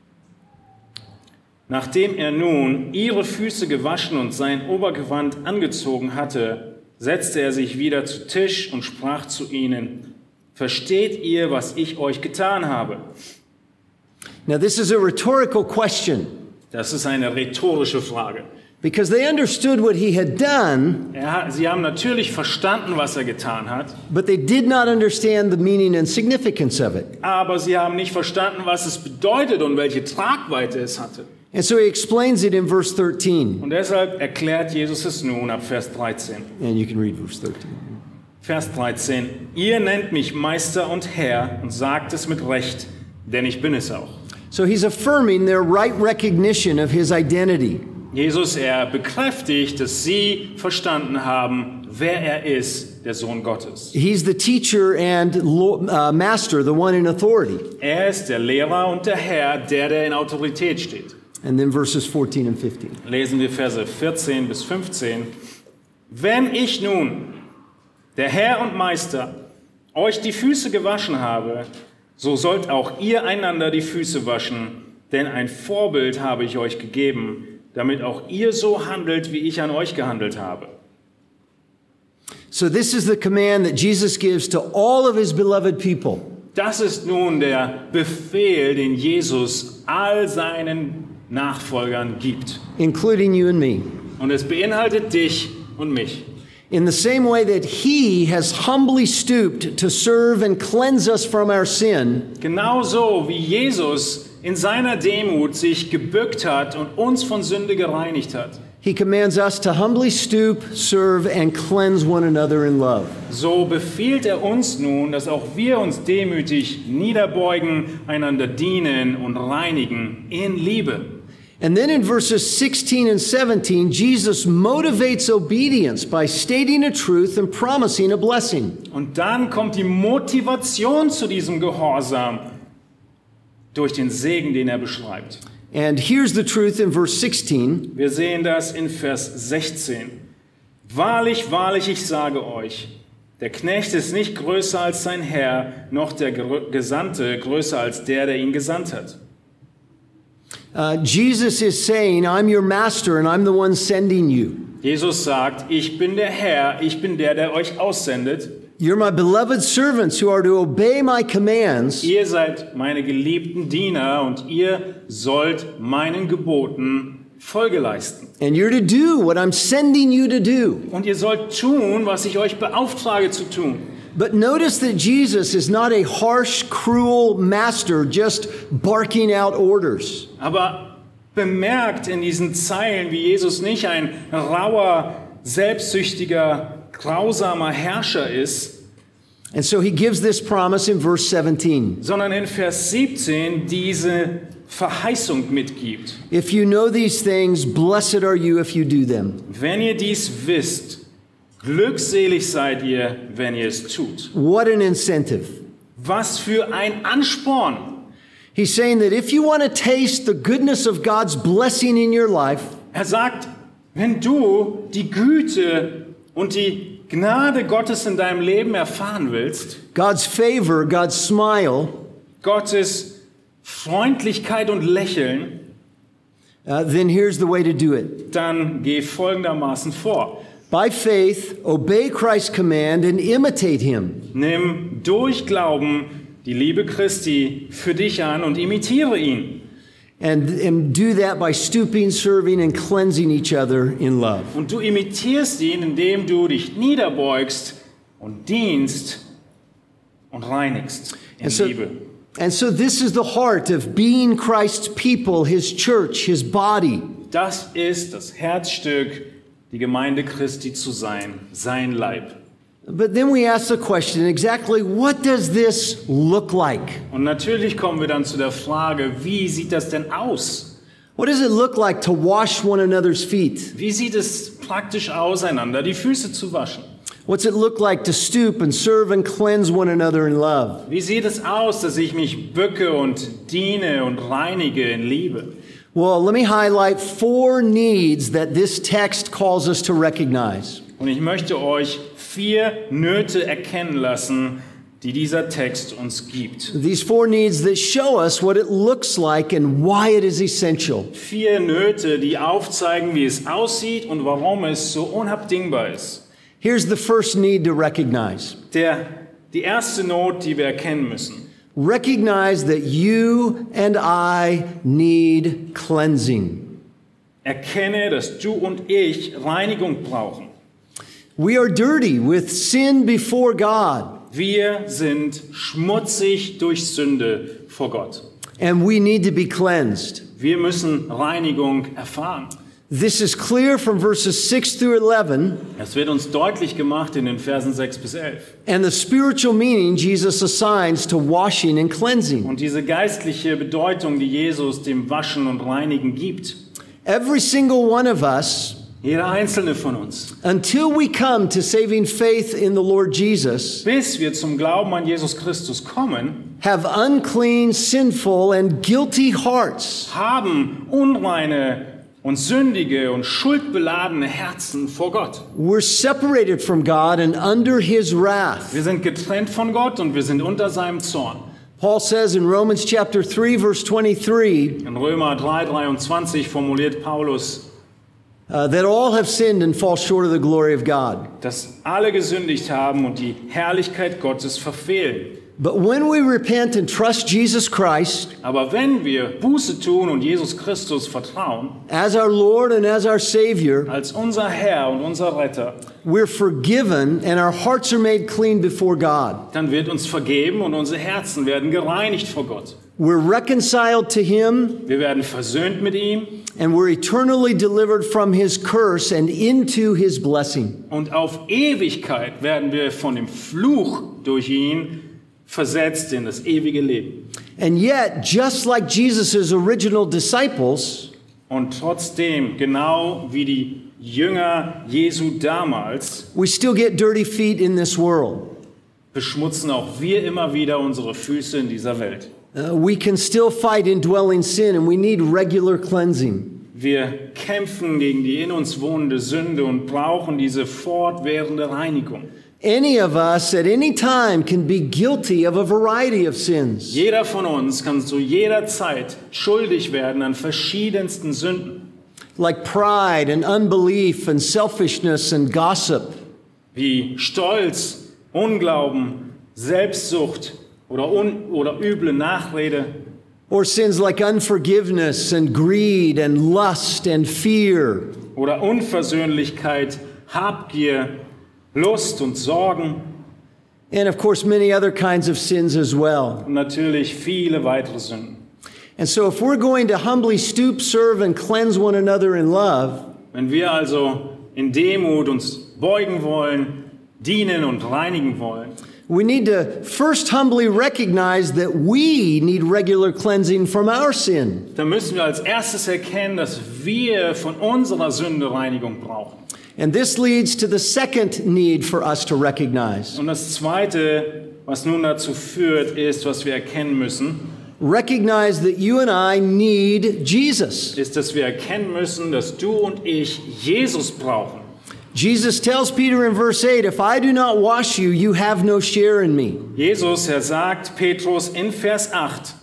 Nachdem er nun ihre Füße gewaschen und sein Obergewand angezogen hatte, setzte er sich wieder zu Tisch und sprach zu ihnen: Versteht ihr, was ich euch getan habe? Now this is a rhetorical question Das ist eine rhetorische Frage. because they understood what he had done, Er hat, sie haben natürlich verstanden, was er getan hat, but they did not understand the meaning and significance of it. aber sie haben nicht verstanden, was es bedeutet und welche Tragweite es hatte. And so he explains it in verse thirteen. Und deshalb erklärt Jesus es nun ab Vers dreizehn. And you can read verse thirteen. Vers dreizehn. Ihr nennt mich Meister und Herr und sagt es mit Recht, denn ich bin es auch. So he's affirming their right recognition of his identity. Jesus, er bekräftigt, dass sie verstanden haben, wer er ist, der Sohn Gottes. He's the teacher and lo- uh, master, the one in authority. Er ist der Lehrer und der Herr, der, der in Autorität steht. And then verses fourteen and fifteen. Lesen wir Verse vierzehn bis fünfzehn. Wenn ich nun, der Herr und Meister, euch die Füße gewaschen habe, so sollt auch ihr einander die Füße waschen, denn ein Vorbild habe ich euch gegeben, damit auch ihr so handelt, wie ich an euch gehandelt habe. So this is the command that Jesus gives to all of his beloved people. Das ist nun der Befehl, den Jesus all seinen Nachfolgern gibt. Including you and me. Und es beinhaltet dich und mich. In the same way that he has humbly stooped to serve and cleanse us from our sin, Genauso wie Jesus in seiner Demut sich gebückt hat und uns von Sünde gereinigt hat, he commands us to humbly stoop, serve, and cleanse one another in love. so befiehlt er uns nun, dass auch wir uns demütig niederbeugen, einander dienen und reinigen in Liebe. And then in verses sixteen and seventeen, Jesus motivates obedience by stating a truth and promising a blessing. Und dann kommt die Motivation zu diesem Gehorsam durch den Segen, den er beschreibt. And here's the truth in verse sixteen. Wir sehen das in Vers sechzehn. Wahrlich, wahrlich, ich sage euch, der Knecht ist nicht größer als sein Herr, noch der Gesandte größer als der, der ihn gesandt hat. Uh, Jesus is saying, I'm your master and I'm the one sending you. Jesus sagt, ich bin der Herr, ich bin der, der euch aussendet. You're my beloved servants who are to obey my commands. Ihr seid meine geliebten Diener und ihr sollt meinen Geboten Folge leisten. And you're to do what I'm sending you to do. Und ihr sollt tun, was ich euch beauftrage zu tun. But notice that Jesus is not a harsh, cruel master just barking out orders. Aber bemerkt in diesen Zeilen, wie Jesus nicht ein rauer, selbstsüchtiger, grausamer Herrscher ist, And so he gives this promise in verse seventeen. sondern in Vers siebzehn diese Verheißung mitgibt. If you know these things, blessed are you if you do them. Wenn ihr dies wisst, glückselig seid ihr, wenn ihr es tut. What an incentive. Was für ein Ansporn. He's saying that if you want to taste the goodness of God's blessing in your life, Er sagt, wenn du die Güte und die Gnade Gottes in deinem Leben erfahren willst, God's favor, God's smile, Gottes Freundlichkeit und Lächeln, uh, then here's the way to do it. dann geh folgendermaßen vor. By faith, obey Christ's command and imitate him. Nimm durch Glauben die Liebe Christi für dich an und imitiere ihn. And, and do that by stooping, serving, and cleansing each other in love. Und du imitierst ihn, indem du dich niederbeugst und dienst und reinigst in And so, Liebe. and so this is the heart of being Christ's people, his church, his body. Das ist das Herzstück, die Gemeinde Christi zu sein, sein Leib. But then we ask the question, exactly what does this look like? Und natürlich kommen wir dann zu der Frage, wie sieht das denn aus? What does it look like to wash one another's feet? Wie sieht es praktisch aus, einander die Füße zu waschen? What's it look like to stoop and serve and cleanse one another in love? Wie sieht es aus, dass ich mich bücke und diene und reinige in Liebe? Well, let me highlight four needs that this text calls us to recognize. Und ich möchte euch vier Nöte erkennen lassen, die dieser Text uns gibt. These four needs that show us what it looks like and why it is essential. Vier Nöte, die aufzeigen, wie es aussieht und warum es so unabdingbar ist. Here's the first need to recognize. Der, die erste Not, die wir erkennen müssen. Recognize that you and I need cleansing. Erkenne, dass du und ich Reinigung brauchen. We are dirty with sin before God, Wir sind schmutzig durch Sünde vor Gott. and we need to be cleansed. Wir müssen Reinigung erfahren. This is clear from verses six through eleven, Das wird uns deutlich gemacht in den Versen sechs bis elf. and the spiritual meaning Jesus assigns to washing and cleansing. Und diese geistliche Bedeutung, die Jesus dem Waschen und Reinigen gibt. Every single one of us, Jeder einzelne von uns. until we come to saving faith in the Lord Jesus, Bis wir zum Glauben an Jesus Christus kommen, have unclean, sinful, and guilty hearts. haben unreine und sündige und schuldbeladene Herzen vor Gott. We're separated from God and under his wrath. Wir sind getrennt von Gott und wir sind unter seinem Zorn. Paul says in Romans chapter three, verse twenty-three, In Römer drei dreiundzwanzig formuliert Paulus, uh, that all have sinned and fall short of the glory of God. dass alle gesündigt haben und die Herrlichkeit Gottes verfehlen. But when we repent and trust Jesus Christ Aber wenn wir Buße tun und Jesus Christus vertrauen, as our Lord and as our Savior, als unser Herr und unser Retter, we're forgiven and our hearts are made clean before God. dann wird uns vergeben und unsere Herzen werden gereinigt vor Gott. We're reconciled to him Wir werden versöhnt mit ihm and we're eternally delivered from his curse and into his blessing. und auf Ewigkeit werden wir von dem Fluch durch ihn versetzt in das ewige Leben. And yet, just like Jesus' original disciples, Und trotzdem, genau wie die Jünger Jesu damals, we still get dirty feet in this world. beschmutzen auch wir immer wieder unsere Füße in dieser Welt. Uh, we can still fight indwelling sin and we need regular cleansing. Wir kämpfen gegen die in uns wohnende Sünde und brauchen diese fortwährende Reinigung. Any of us at any time can be guilty of a variety of sins. Jeder von uns kann zu jeder Zeit schuldig werden an verschiedensten Sünden, Like pride and unbelief and selfishness and gossip. wie Stolz, Unglauben, Selbstsucht oder, un oder üble Nachrede. Or sins like unforgiveness and greed and lust and fear. Oder Unversöhnlichkeit, Habgier, Lust und Sorgen And of course, many other kinds of sins as well. und natürlich viele weitere Sünden. And so if we're going to humbly stoop, serve, and cleanse one another in love, Wenn wir also in Demut uns beugen wollen, dienen und reinigen wollen, we need to first humbly recognize that we need regular cleansing from our sin. dann müssen wir als erstes erkennen, dass wir von unserer Sünde Reinigung brauchen. And this leads to the second need for us to recognize. Und das Zweite, was nun dazu führt, ist, was wir erkennen müssen, Recognize that you and I need Jesus. ist, dass wir erkennen müssen, dass du und ich Jesus brauchen. Jesus tells Peter in verse eight, if I do not wash you, you have no share in me. Jesus, er sagt Petrus in Vers acht,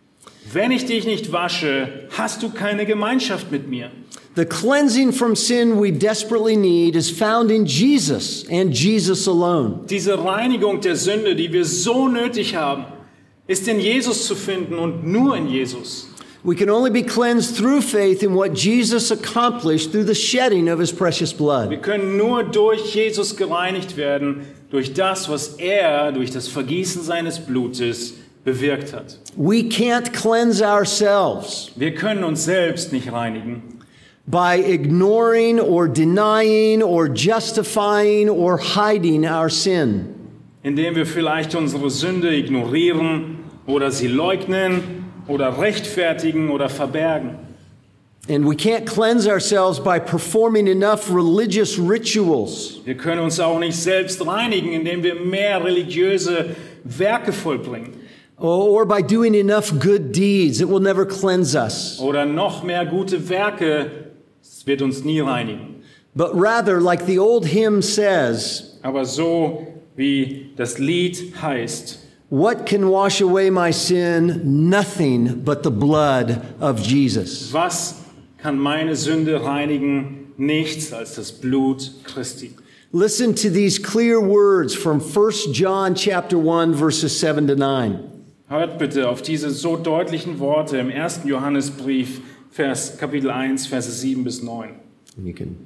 wenn ich dich nicht wasche, hast du keine Gemeinschaft mit mir. The cleansing from sin we desperately need is found in Jesus and Jesus alone. Diese Reinigung der Sünde, die wir so nötig haben, ist in Jesus zu finden und nur in Jesus. We can only be cleansed through faith in what Jesus accomplished through the shedding of his precious blood. Wir können nur durch Jesus gereinigt werden, durch das, was er durch das Vergießen seines Blutes bewirkt hat. We can't cleanse ourselves Wir können uns selbst nicht reinigen, by ignoring or denying or justifying or hiding our sin. indem wir vielleicht unsere Sünde ignorieren oder sie leugnen oder rechtfertigen oder verbergen. And we can't cleanse ourselves by performing enough religious rituals Wir können uns auch nicht selbst reinigen, indem wir mehr religiöse Werke vollbringen or by doing enough good deeds. It will never cleanse us. oder noch mehr gute Werke. Es wird uns nie reinigen. But rather, like the old hymn says, Aber so wie das Lied heißt, what can wash away my sin? Nothing but the blood of Jesus. was kann meine Sünde reinigen? Nichts als das Blut Christi. Listen to these clear words from First John chapter one, verses seven to nine. Hört bitte auf diese so deutlichen Worte im ersten Johannesbrief, Vers, Kapitel eins, Verse sieben bis neun. And you can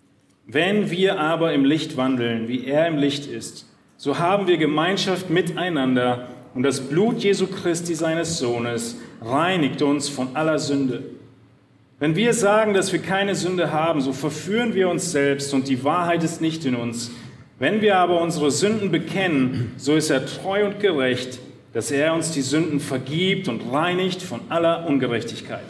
Wenn wir aber im Licht wandeln, wie er im Licht ist, so haben wir Gemeinschaft miteinander und das Blut Jesu Christi, seines Sohnes, reinigt uns von aller Sünde. Wenn wir sagen, dass wir keine Sünde haben, so verführen wir uns selbst und die Wahrheit ist nicht in uns. Wenn wir aber unsere Sünden bekennen, so ist er treu und gerecht, dass er uns die Sünden vergibt und reinigt von aller Ungerechtigkeit.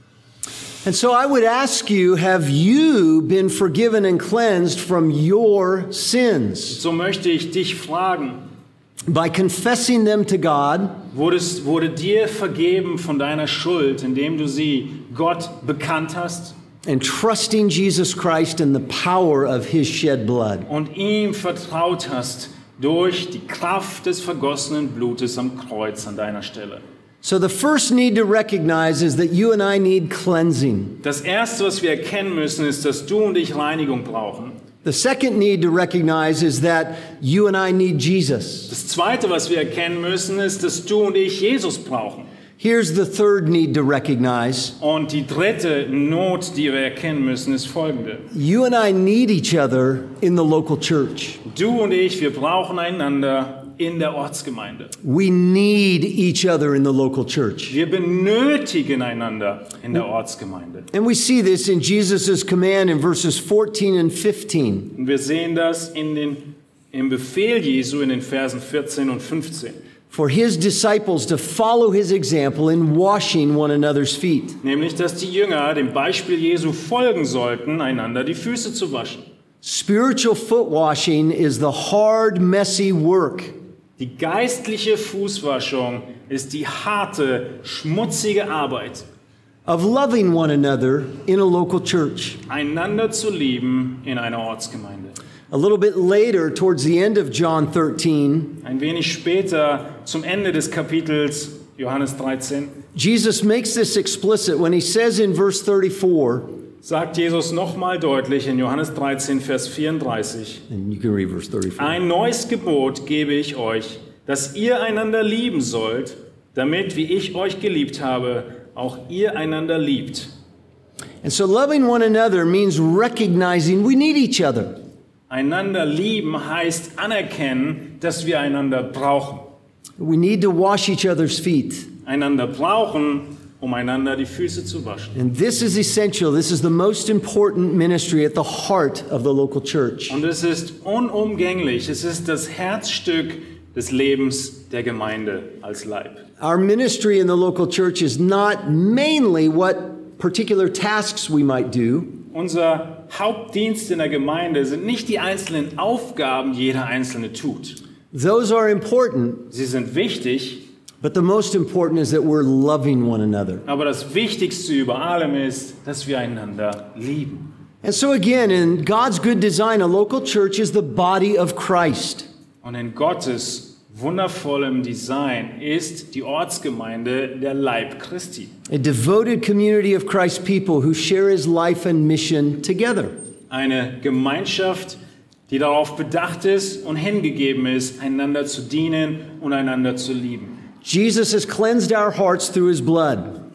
And so I would ask you, have you been forgiven and cleansed from your sins So möchte ich dich fragen, by confessing them to God wurdest, wurde dir vergeben von deiner Schuld, indem du sie Gott bekannt hast and trusting Jesus Christ in the power of his shed blood? und ihm vertraut hast durch die Kraft des vergossenen Blutes am Kreuz an deiner Stelle? So the first need to recognize is that you and I need cleansing. Das Erste, was wir erkennen müssen, ist, dass du und ich Reinigung brauchen. The second need to recognize is that you and I need Jesus. Das Zweite, was wir erkennen müssen, ist, dass du und ich Jesus brauchen. Here's the third need to recognize. Und die dritte Not, die wir erkennen müssen, ist folgende. You and I need each other in the local church. Du und ich, wir brauchen einander in der Ortsgemeinde. We need each other in the local church. Wir benötigen einander in der Ortsgemeinde. And we see this in Jesus' command in verses fourteen and fifteen. Und wir sehen das in den, im Befehl Jesu in den Versen vierzehn und fünfzehn. For his disciples to follow his example in washing one another's feet. Nämlich, dass die Jünger dem Beispiel Jesu folgen sollten, einander die Füße zu waschen. Spiritual foot washing is the hard, messy work Die geistliche Fußwaschung ist die harte, schmutzige Arbeit, of loving one another in a local church. einander zu lieben in einer Ortsgemeinde. A little bit later, towards the end of John thirteen, Ein wenig später, zum Ende des Kapitels Johannes dreizehn, Jesus makes this explicit when he says in verse thirty-four, sagt Jesus nochmal deutlich in Johannes dreizehn, Vers vierunddreißig, and you can read verse thirty-four. ein neues Gebot gebe ich euch, dass ihr einander lieben sollt, damit, wie ich euch geliebt habe, auch ihr einander liebt. And so loving one another means recognizing we need each other. Einander lieben heißt anerkennen, dass wir einander brauchen. We need to wash each other's feet. Einander brauchen, um einander die Füße zu waschen. And this is essential. This is the most important ministry at the heart of the local church. Und es ist unumgänglich, es ist das Herzstück des Lebens der Gemeinde als Leib. Our ministry in the local church is not mainly what particular tasks we might do. Unser Hauptdienst in der Gemeinde sind nicht die einzelnen Aufgaben, die jeder Einzelne tut. Those are important, Sie sind wichtig, but the most important is that we're loving one another. aber das Wichtigste über allem ist, dass wir einander lieben. And so again, in God's good design, a local church is the body of Christ. Und in Gottes wundervollem Design ist die Ortsgemeinde der Leib Christi. A devoted community of Christ's people who share his life and mission together. Eine Gemeinschaft, die darauf bedacht ist und hingegeben ist, einander zu dienen und einander zu lieben. Jesus has cleansed our hearts through his blood.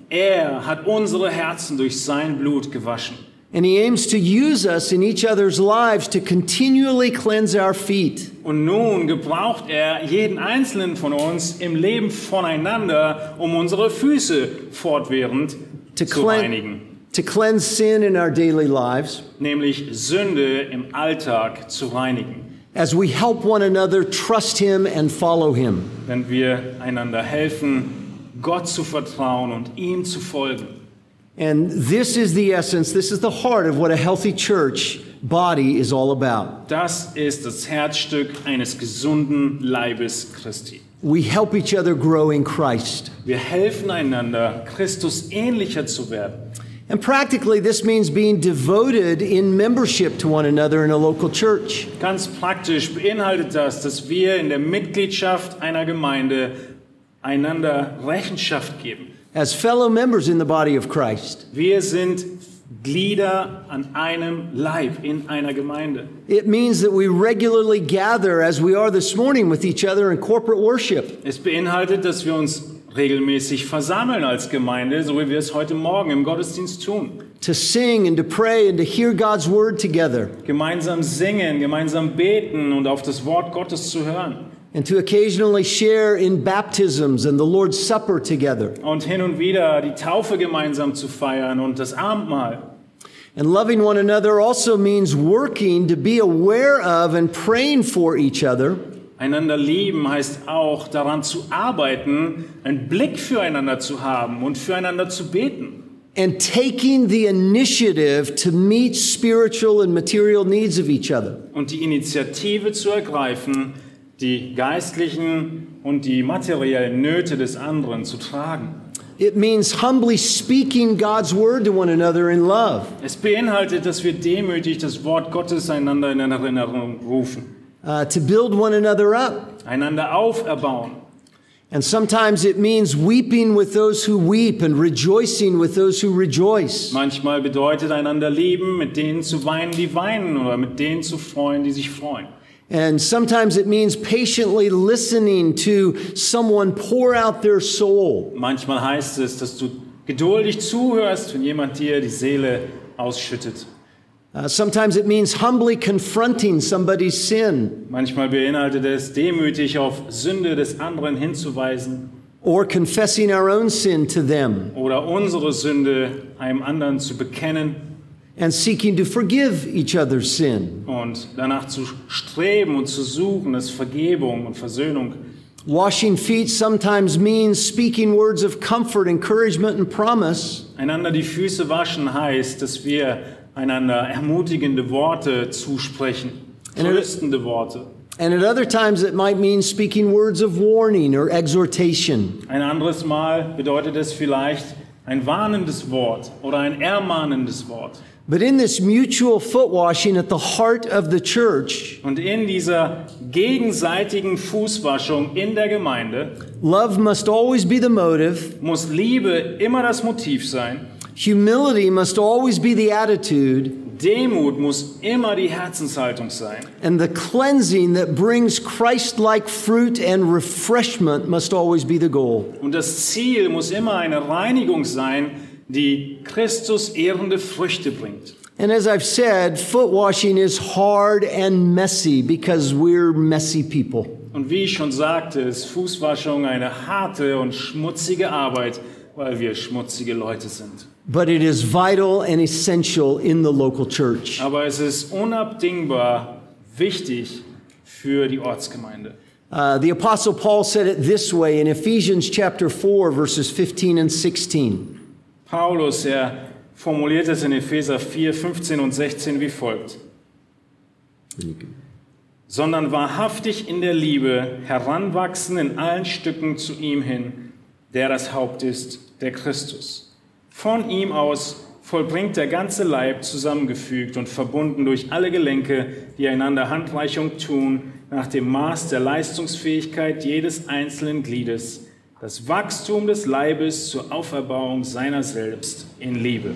Er hat unsere Herzen durch sein Blut gewaschen. And he aims to use us in each other's lives to continually cleanse our feet. Und nun gebraucht er jeden einzelnen von uns im Leben voneinander, um unsere Füße fortwährend To, zu clean, reinigen. to cleanse sin in our daily lives Nämlich Sünde im Alltag zu reinigen. as we help one another trust him and follow him. Wenn wir einander helfen, Gott zu vertrauen und ihm zu folgen. And this is the essence, this is the heart of what a healthy church body is all about. Das ist das Herzstück eines gesunden Leibes Christi. We help each other grow in Christ. Wir helfen einander, Christus ähnlicher zu werden. And practically, this means being devoted in membership to one another in a local church. Ganz praktisch beinhaltet das, dass wir in der Mitgliedschaft einer Gemeinde einander Rechenschaft geben. As fellow members in the body of Christ. Wir sind Glieder an einem Leib in einer Gemeinde. It means that we regularly gather, as we are this morning, with each other in corporate worship. Es beinhaltet, dass wir uns regelmäßig versammeln als Gemeinde, so wie wir es heute Morgen im Gottesdienst tun. To sing and to pray and to hear God's word together. Gemeinsam singen, gemeinsam beten und auf das Wort Gottes zu hören. And to occasionally share in baptisms and the Lord's Supper together. Und hin und wieder die Taufe gemeinsam zu feiern und das Abendmahl. And loving one another also means working to be aware of and praying for each other. Einander lieben heißt auch daran zu arbeiten, einen Blick füreinander zu haben und füreinander zu beten. And taking the initiative to meet spiritual and material needs of each other. Und die Initiative zu ergreifen, die geistlichen und die materiellen Nöte des anderen zu tragen. It means humbly speaking God's word to one another in love. Es beinhaltet, dass wir demütig das Wort Gottes einander in Erinnerung rufen. Uh, to build one another up. Einander auferbauen. And sometimes it means weeping with those who weep and rejoicing with those who rejoice. Manchmal bedeutet einander lieben, mit denen zu weinen, die weinen, oder mit denen zu freuen, die sich freuen. And sometimes it means patiently listening to someone pour out their soul. Manchmal heißt es, dass du geduldig zuhörst, wenn jemand dir die Seele ausschüttet. Uh, sometimes it means humbly confronting somebody's sin. Manchmal beinhaltet es, demütig auf Sünde des anderen hinzuweisen. Or confessing our own sin to them. Oder unsere Sünde einem anderen zu bekennen. And seeking to forgive each other's sin. Und danach zu streben und zu suchen, dass Vergebung und Versöhnung. Washing feet sometimes means speaking words of comfort, encouragement and promise. Einander die Füße waschen heißt, dass wir einander ermutigende Worte zusprechen, tröstende Worte. And at other times it might mean speaking words of warning or exhortation. Ein anderes Mal bedeutet es vielleicht ein warnendes Wort oder ein ermahnendes Wort. But in this mutual foot washing at the heart of the church, Und in dieser gegenseitigen Fußwaschung in der Gemeinde love must always be the motive. muss Liebe immer das Motiv sein. Humility must always be the attitude. Demut muss immer die Herzenshaltung sein. And the cleansing that brings Christ-like fruit and refreshment must always be the goal. Und das Ziel muss immer eine Reinigung sein, die Christus ehrende Früchte bringt. And as I've said, foot washing is hard and messy because we're messy people. Und wie ich schon sagte, ist Fußwaschung eine harte und schmutzige Arbeit, weil wir schmutzige Leute sind. But it is vital and essential in the local church. Aber es ist unabdingbar wichtig für die Ortsgemeinde. Uh, the Apostle Paul said it this way in Ephesians chapter four, verses fifteen and sixteen. Paulus, er formuliert es in Epheser vier, fünfzehn und sechzehn wie folgt. Sondern wahrhaftig in der Liebe heranwachsen in allen Stücken zu ihm hin, der das Haupt ist, der Christus. Von ihm aus vollbringt der ganze Leib zusammengefügt und verbunden durch alle Gelenke, die einander Handreichung tun, nach dem Maß der Leistungsfähigkeit jedes einzelnen Gliedes, das Wachstum des Leibes zur Auferbauung seiner selbst in Liebe.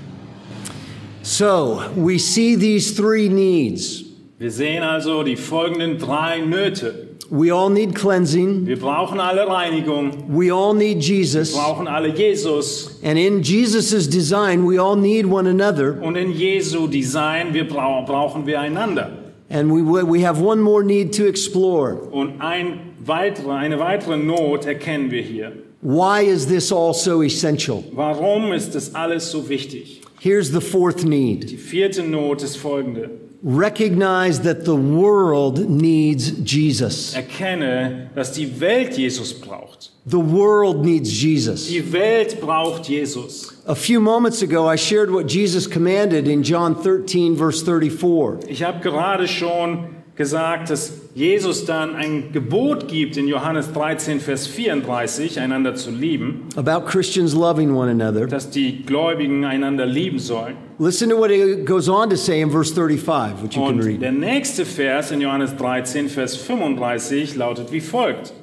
So, we see these three needs. Wir sehen also die folgenden drei Nöte. We all need cleansing. Wir brauchen alle Reinigung. We all need Jesus. Wir brauchen alle Jesus. And in Jesus' design, we all need one another. Und in Jesu Design wir brauchen, brauchen wir einander. And we, we have one more need to explore. Und ein weitere, eine weitere Not erkennen wir hier. Why is this all so essential? Warum ist das alles so wichtig? Here's the fourth need. Die vierte Not ist folgende. Recognize that the world needs Jesus. Erkenne, dass die Welt Jesus braucht. The world needs Jesus. Die Welt braucht Jesus. A few moments ago, I shared what Jesus commanded in John thirteen, verse thirty-four. Ich habe gerade schon gesagt, dass Jesus dann ein Gebot gibt in Johannes dreizehn, Vers vierunddreißig, einander zu lieben, About Christians loving one another. dass die Gläubigen einander lieben sollen. Listen to what it goes on to say in verse thirty-five, which you can Und read. der nächste Vers in Johannes dreizehn, Vers fünfunddreißig lautet wie folgt.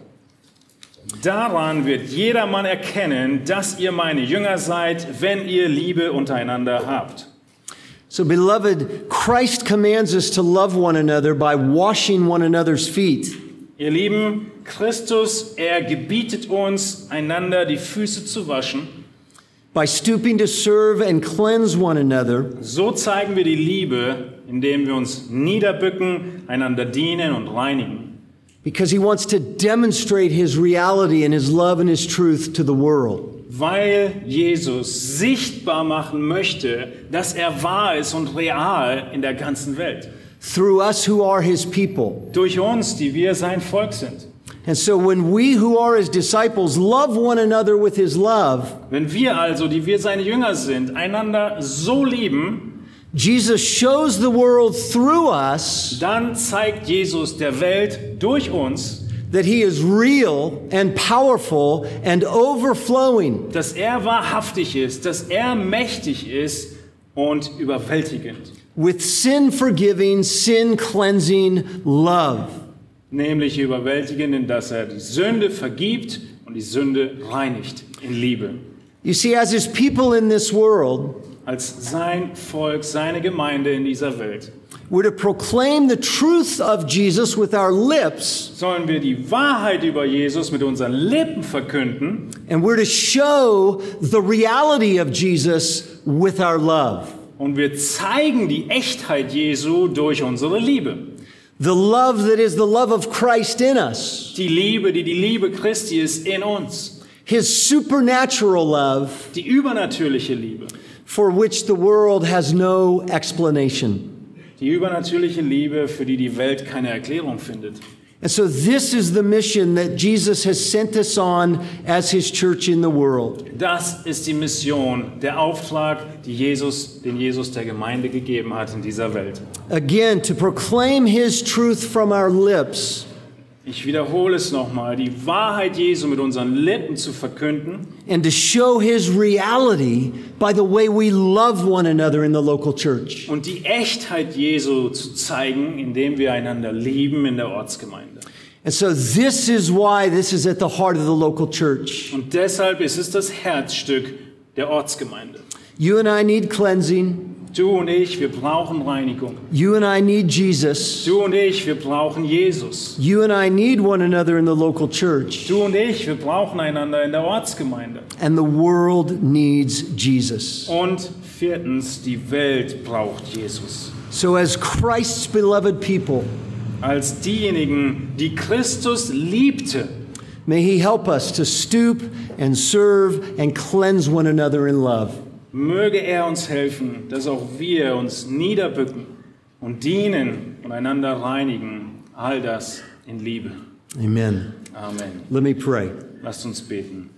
Daran wird jedermann erkennen, dass ihr meine Jünger seid, wenn ihr Liebe untereinander habt. So, beloved, Christ commands us to love one another by washing one another's feet. Ihr Lieben, Christus, er gebietet uns, einander die Füße zu waschen. By stooping to serve and cleanse one another. So zeigen wir die Liebe, indem wir uns niederbücken, einander dienen und reinigen. Because he wants to demonstrate his reality and his love and his truth to the world. Weil Jesus sichtbar machen möchte, dass er wahr ist und real in der ganzen Welt. Through us who are his people. Durch uns, die wir sein Volk sind. And so when we who are his disciples love one another with his love, Wenn wir also, die wir seine Jünger sind, einander so lieben, Jesus shows the world through us dann zeigt Jesus der Welt durch uns, that he is real and powerful and overflowing. dass er wahrhaftig ist, dass er mächtig ist und überwältigend. With sin-forgiving, sin-cleansing love. Nämlich überwältigend, in dass er die Sünde vergibt und die Sünde reinigt in Liebe. You see, as his people in this world, Als sein Volk, seine Gemeinde in dieser Welt, we're to proclaim the truth of Jesus with our lips, sollen wir die Wahrheit über Jesus mit unseren Lippen verkünden and we're to show the reality of Jesus with our love. und wir zeigen die Echtheit Jesu durch unsere Liebe. The love that is the love of Christ in us. Die Liebe, die die Liebe Christi ist in uns. His supernatural love Die übernatürliche Liebe. for which the world has no explanation. Die übernatürliche Liebe, für die die Welt keine Erklärung findet. And so this is the mission that Jesus has sent us on as his church in the world. Das ist die Mission, der Auftrag, die Jesus, den Jesus der Gemeinde gegeben hat in dieser Welt. Again, to proclaim his truth from our lips, Ich wiederhole es nochmal, die Wahrheit Jesu mit unseren Lippen zu verkünden and to show his reality by the way we love one another in the local church. und die Echtheit Jesu zu zeigen, indem wir einander lieben in der Ortsgemeinde. And so this is why this is at the heart of the local church. Und deshalb ist es das Herzstück der Ortsgemeinde. You and I need cleansing. Du und ich, wir brauchen Reinigung. You and I need Jesus. Du und ich, wir brauchen Jesus. You and I need one another in the local church. Du und ich, wir brauchen einander in der Ortsgemeinde. And the world needs Jesus. Und viertens, die Welt braucht Jesus. So as Christ's beloved people, Als diejenigen, die Christus liebte, may he help us to stoop and serve and cleanse one another in love. möge er uns helfen, dass auch wir uns niederbücken und dienen und einander reinigen. All das in Liebe. Amen. Amen. Let me pray. Lasst uns beten.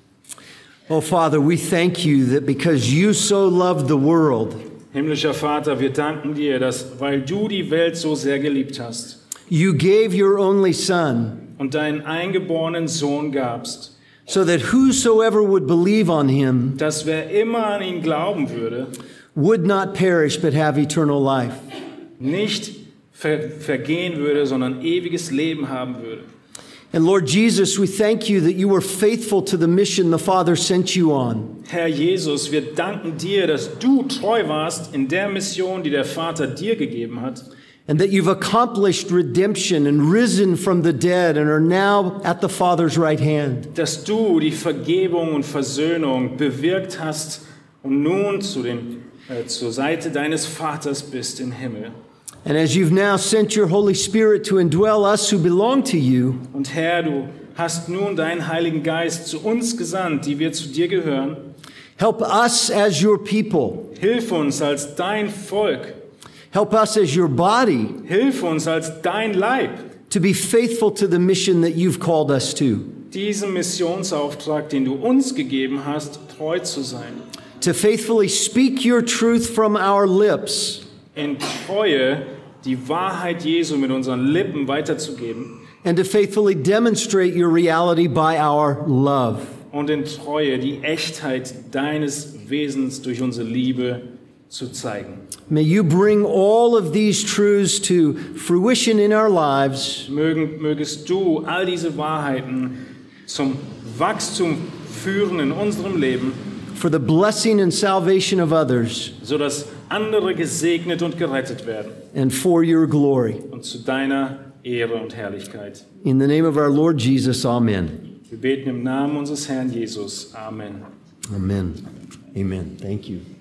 Oh, Father, we thank you that because you so loved the world, Himmlischer Vater, wir danken dir, dass, weil du die Welt so sehr geliebt hast you gave your only Son, und deinen eingeborenen Sohn gabst, so that whosoever would believe on him dass wer immer an ihn glauben würde, would not perish but have eternal life. nicht ver vergehen würde, sondern ewiges Leben haben würde. And Lord Jesus, we thank you that you were faithful to the mission the Father sent you on. Herr Jesus, wir danken dir, dass du treu warst in der Mission, die der Vater dir gegeben hat. and that you've accomplished redemption and risen from the dead and are now at the Father's right hand. Dass du die Vergebung und Versöhnung bewirkt hast und nun zu den, äh, zur Seite deines Vaters bist im Himmel. And as you've now sent your Holy Spirit to indwell us who belong to you, Und Herr, du hast nun deinen Heiligen Geist zu uns gesandt, die wir zu dir gehören. help us as your people. Hilf uns als dein Volk. Help us as your body Hilf uns als dein Leib, to be faithful to the mission that you've called us to. diesem Missionsauftrag, den du uns gegeben hast, treu zu sein. To faithfully speak your truth from our lips In Treue die Wahrheit Jesu mit unseren Lippen weiterzugeben and to faithfully demonstrate your reality by our love. und in Treue die Echtheit deines Wesens durch unsere Liebe zu zeigen. May you bring all of these truths to fruition in our lives Mögen, mögest du all diese Wahrheiten zum Wachstum führen in unserem Leben, for the blessing and salvation of others sodass andere gesegnet und gerettet werden and for your glory. und zu deiner Ehre und Herrlichkeit. In the name of our Lord Jesus, amen. Wir beten im Namen unseres Herrn Jesus. Amen. Amen. Amen. Thank you.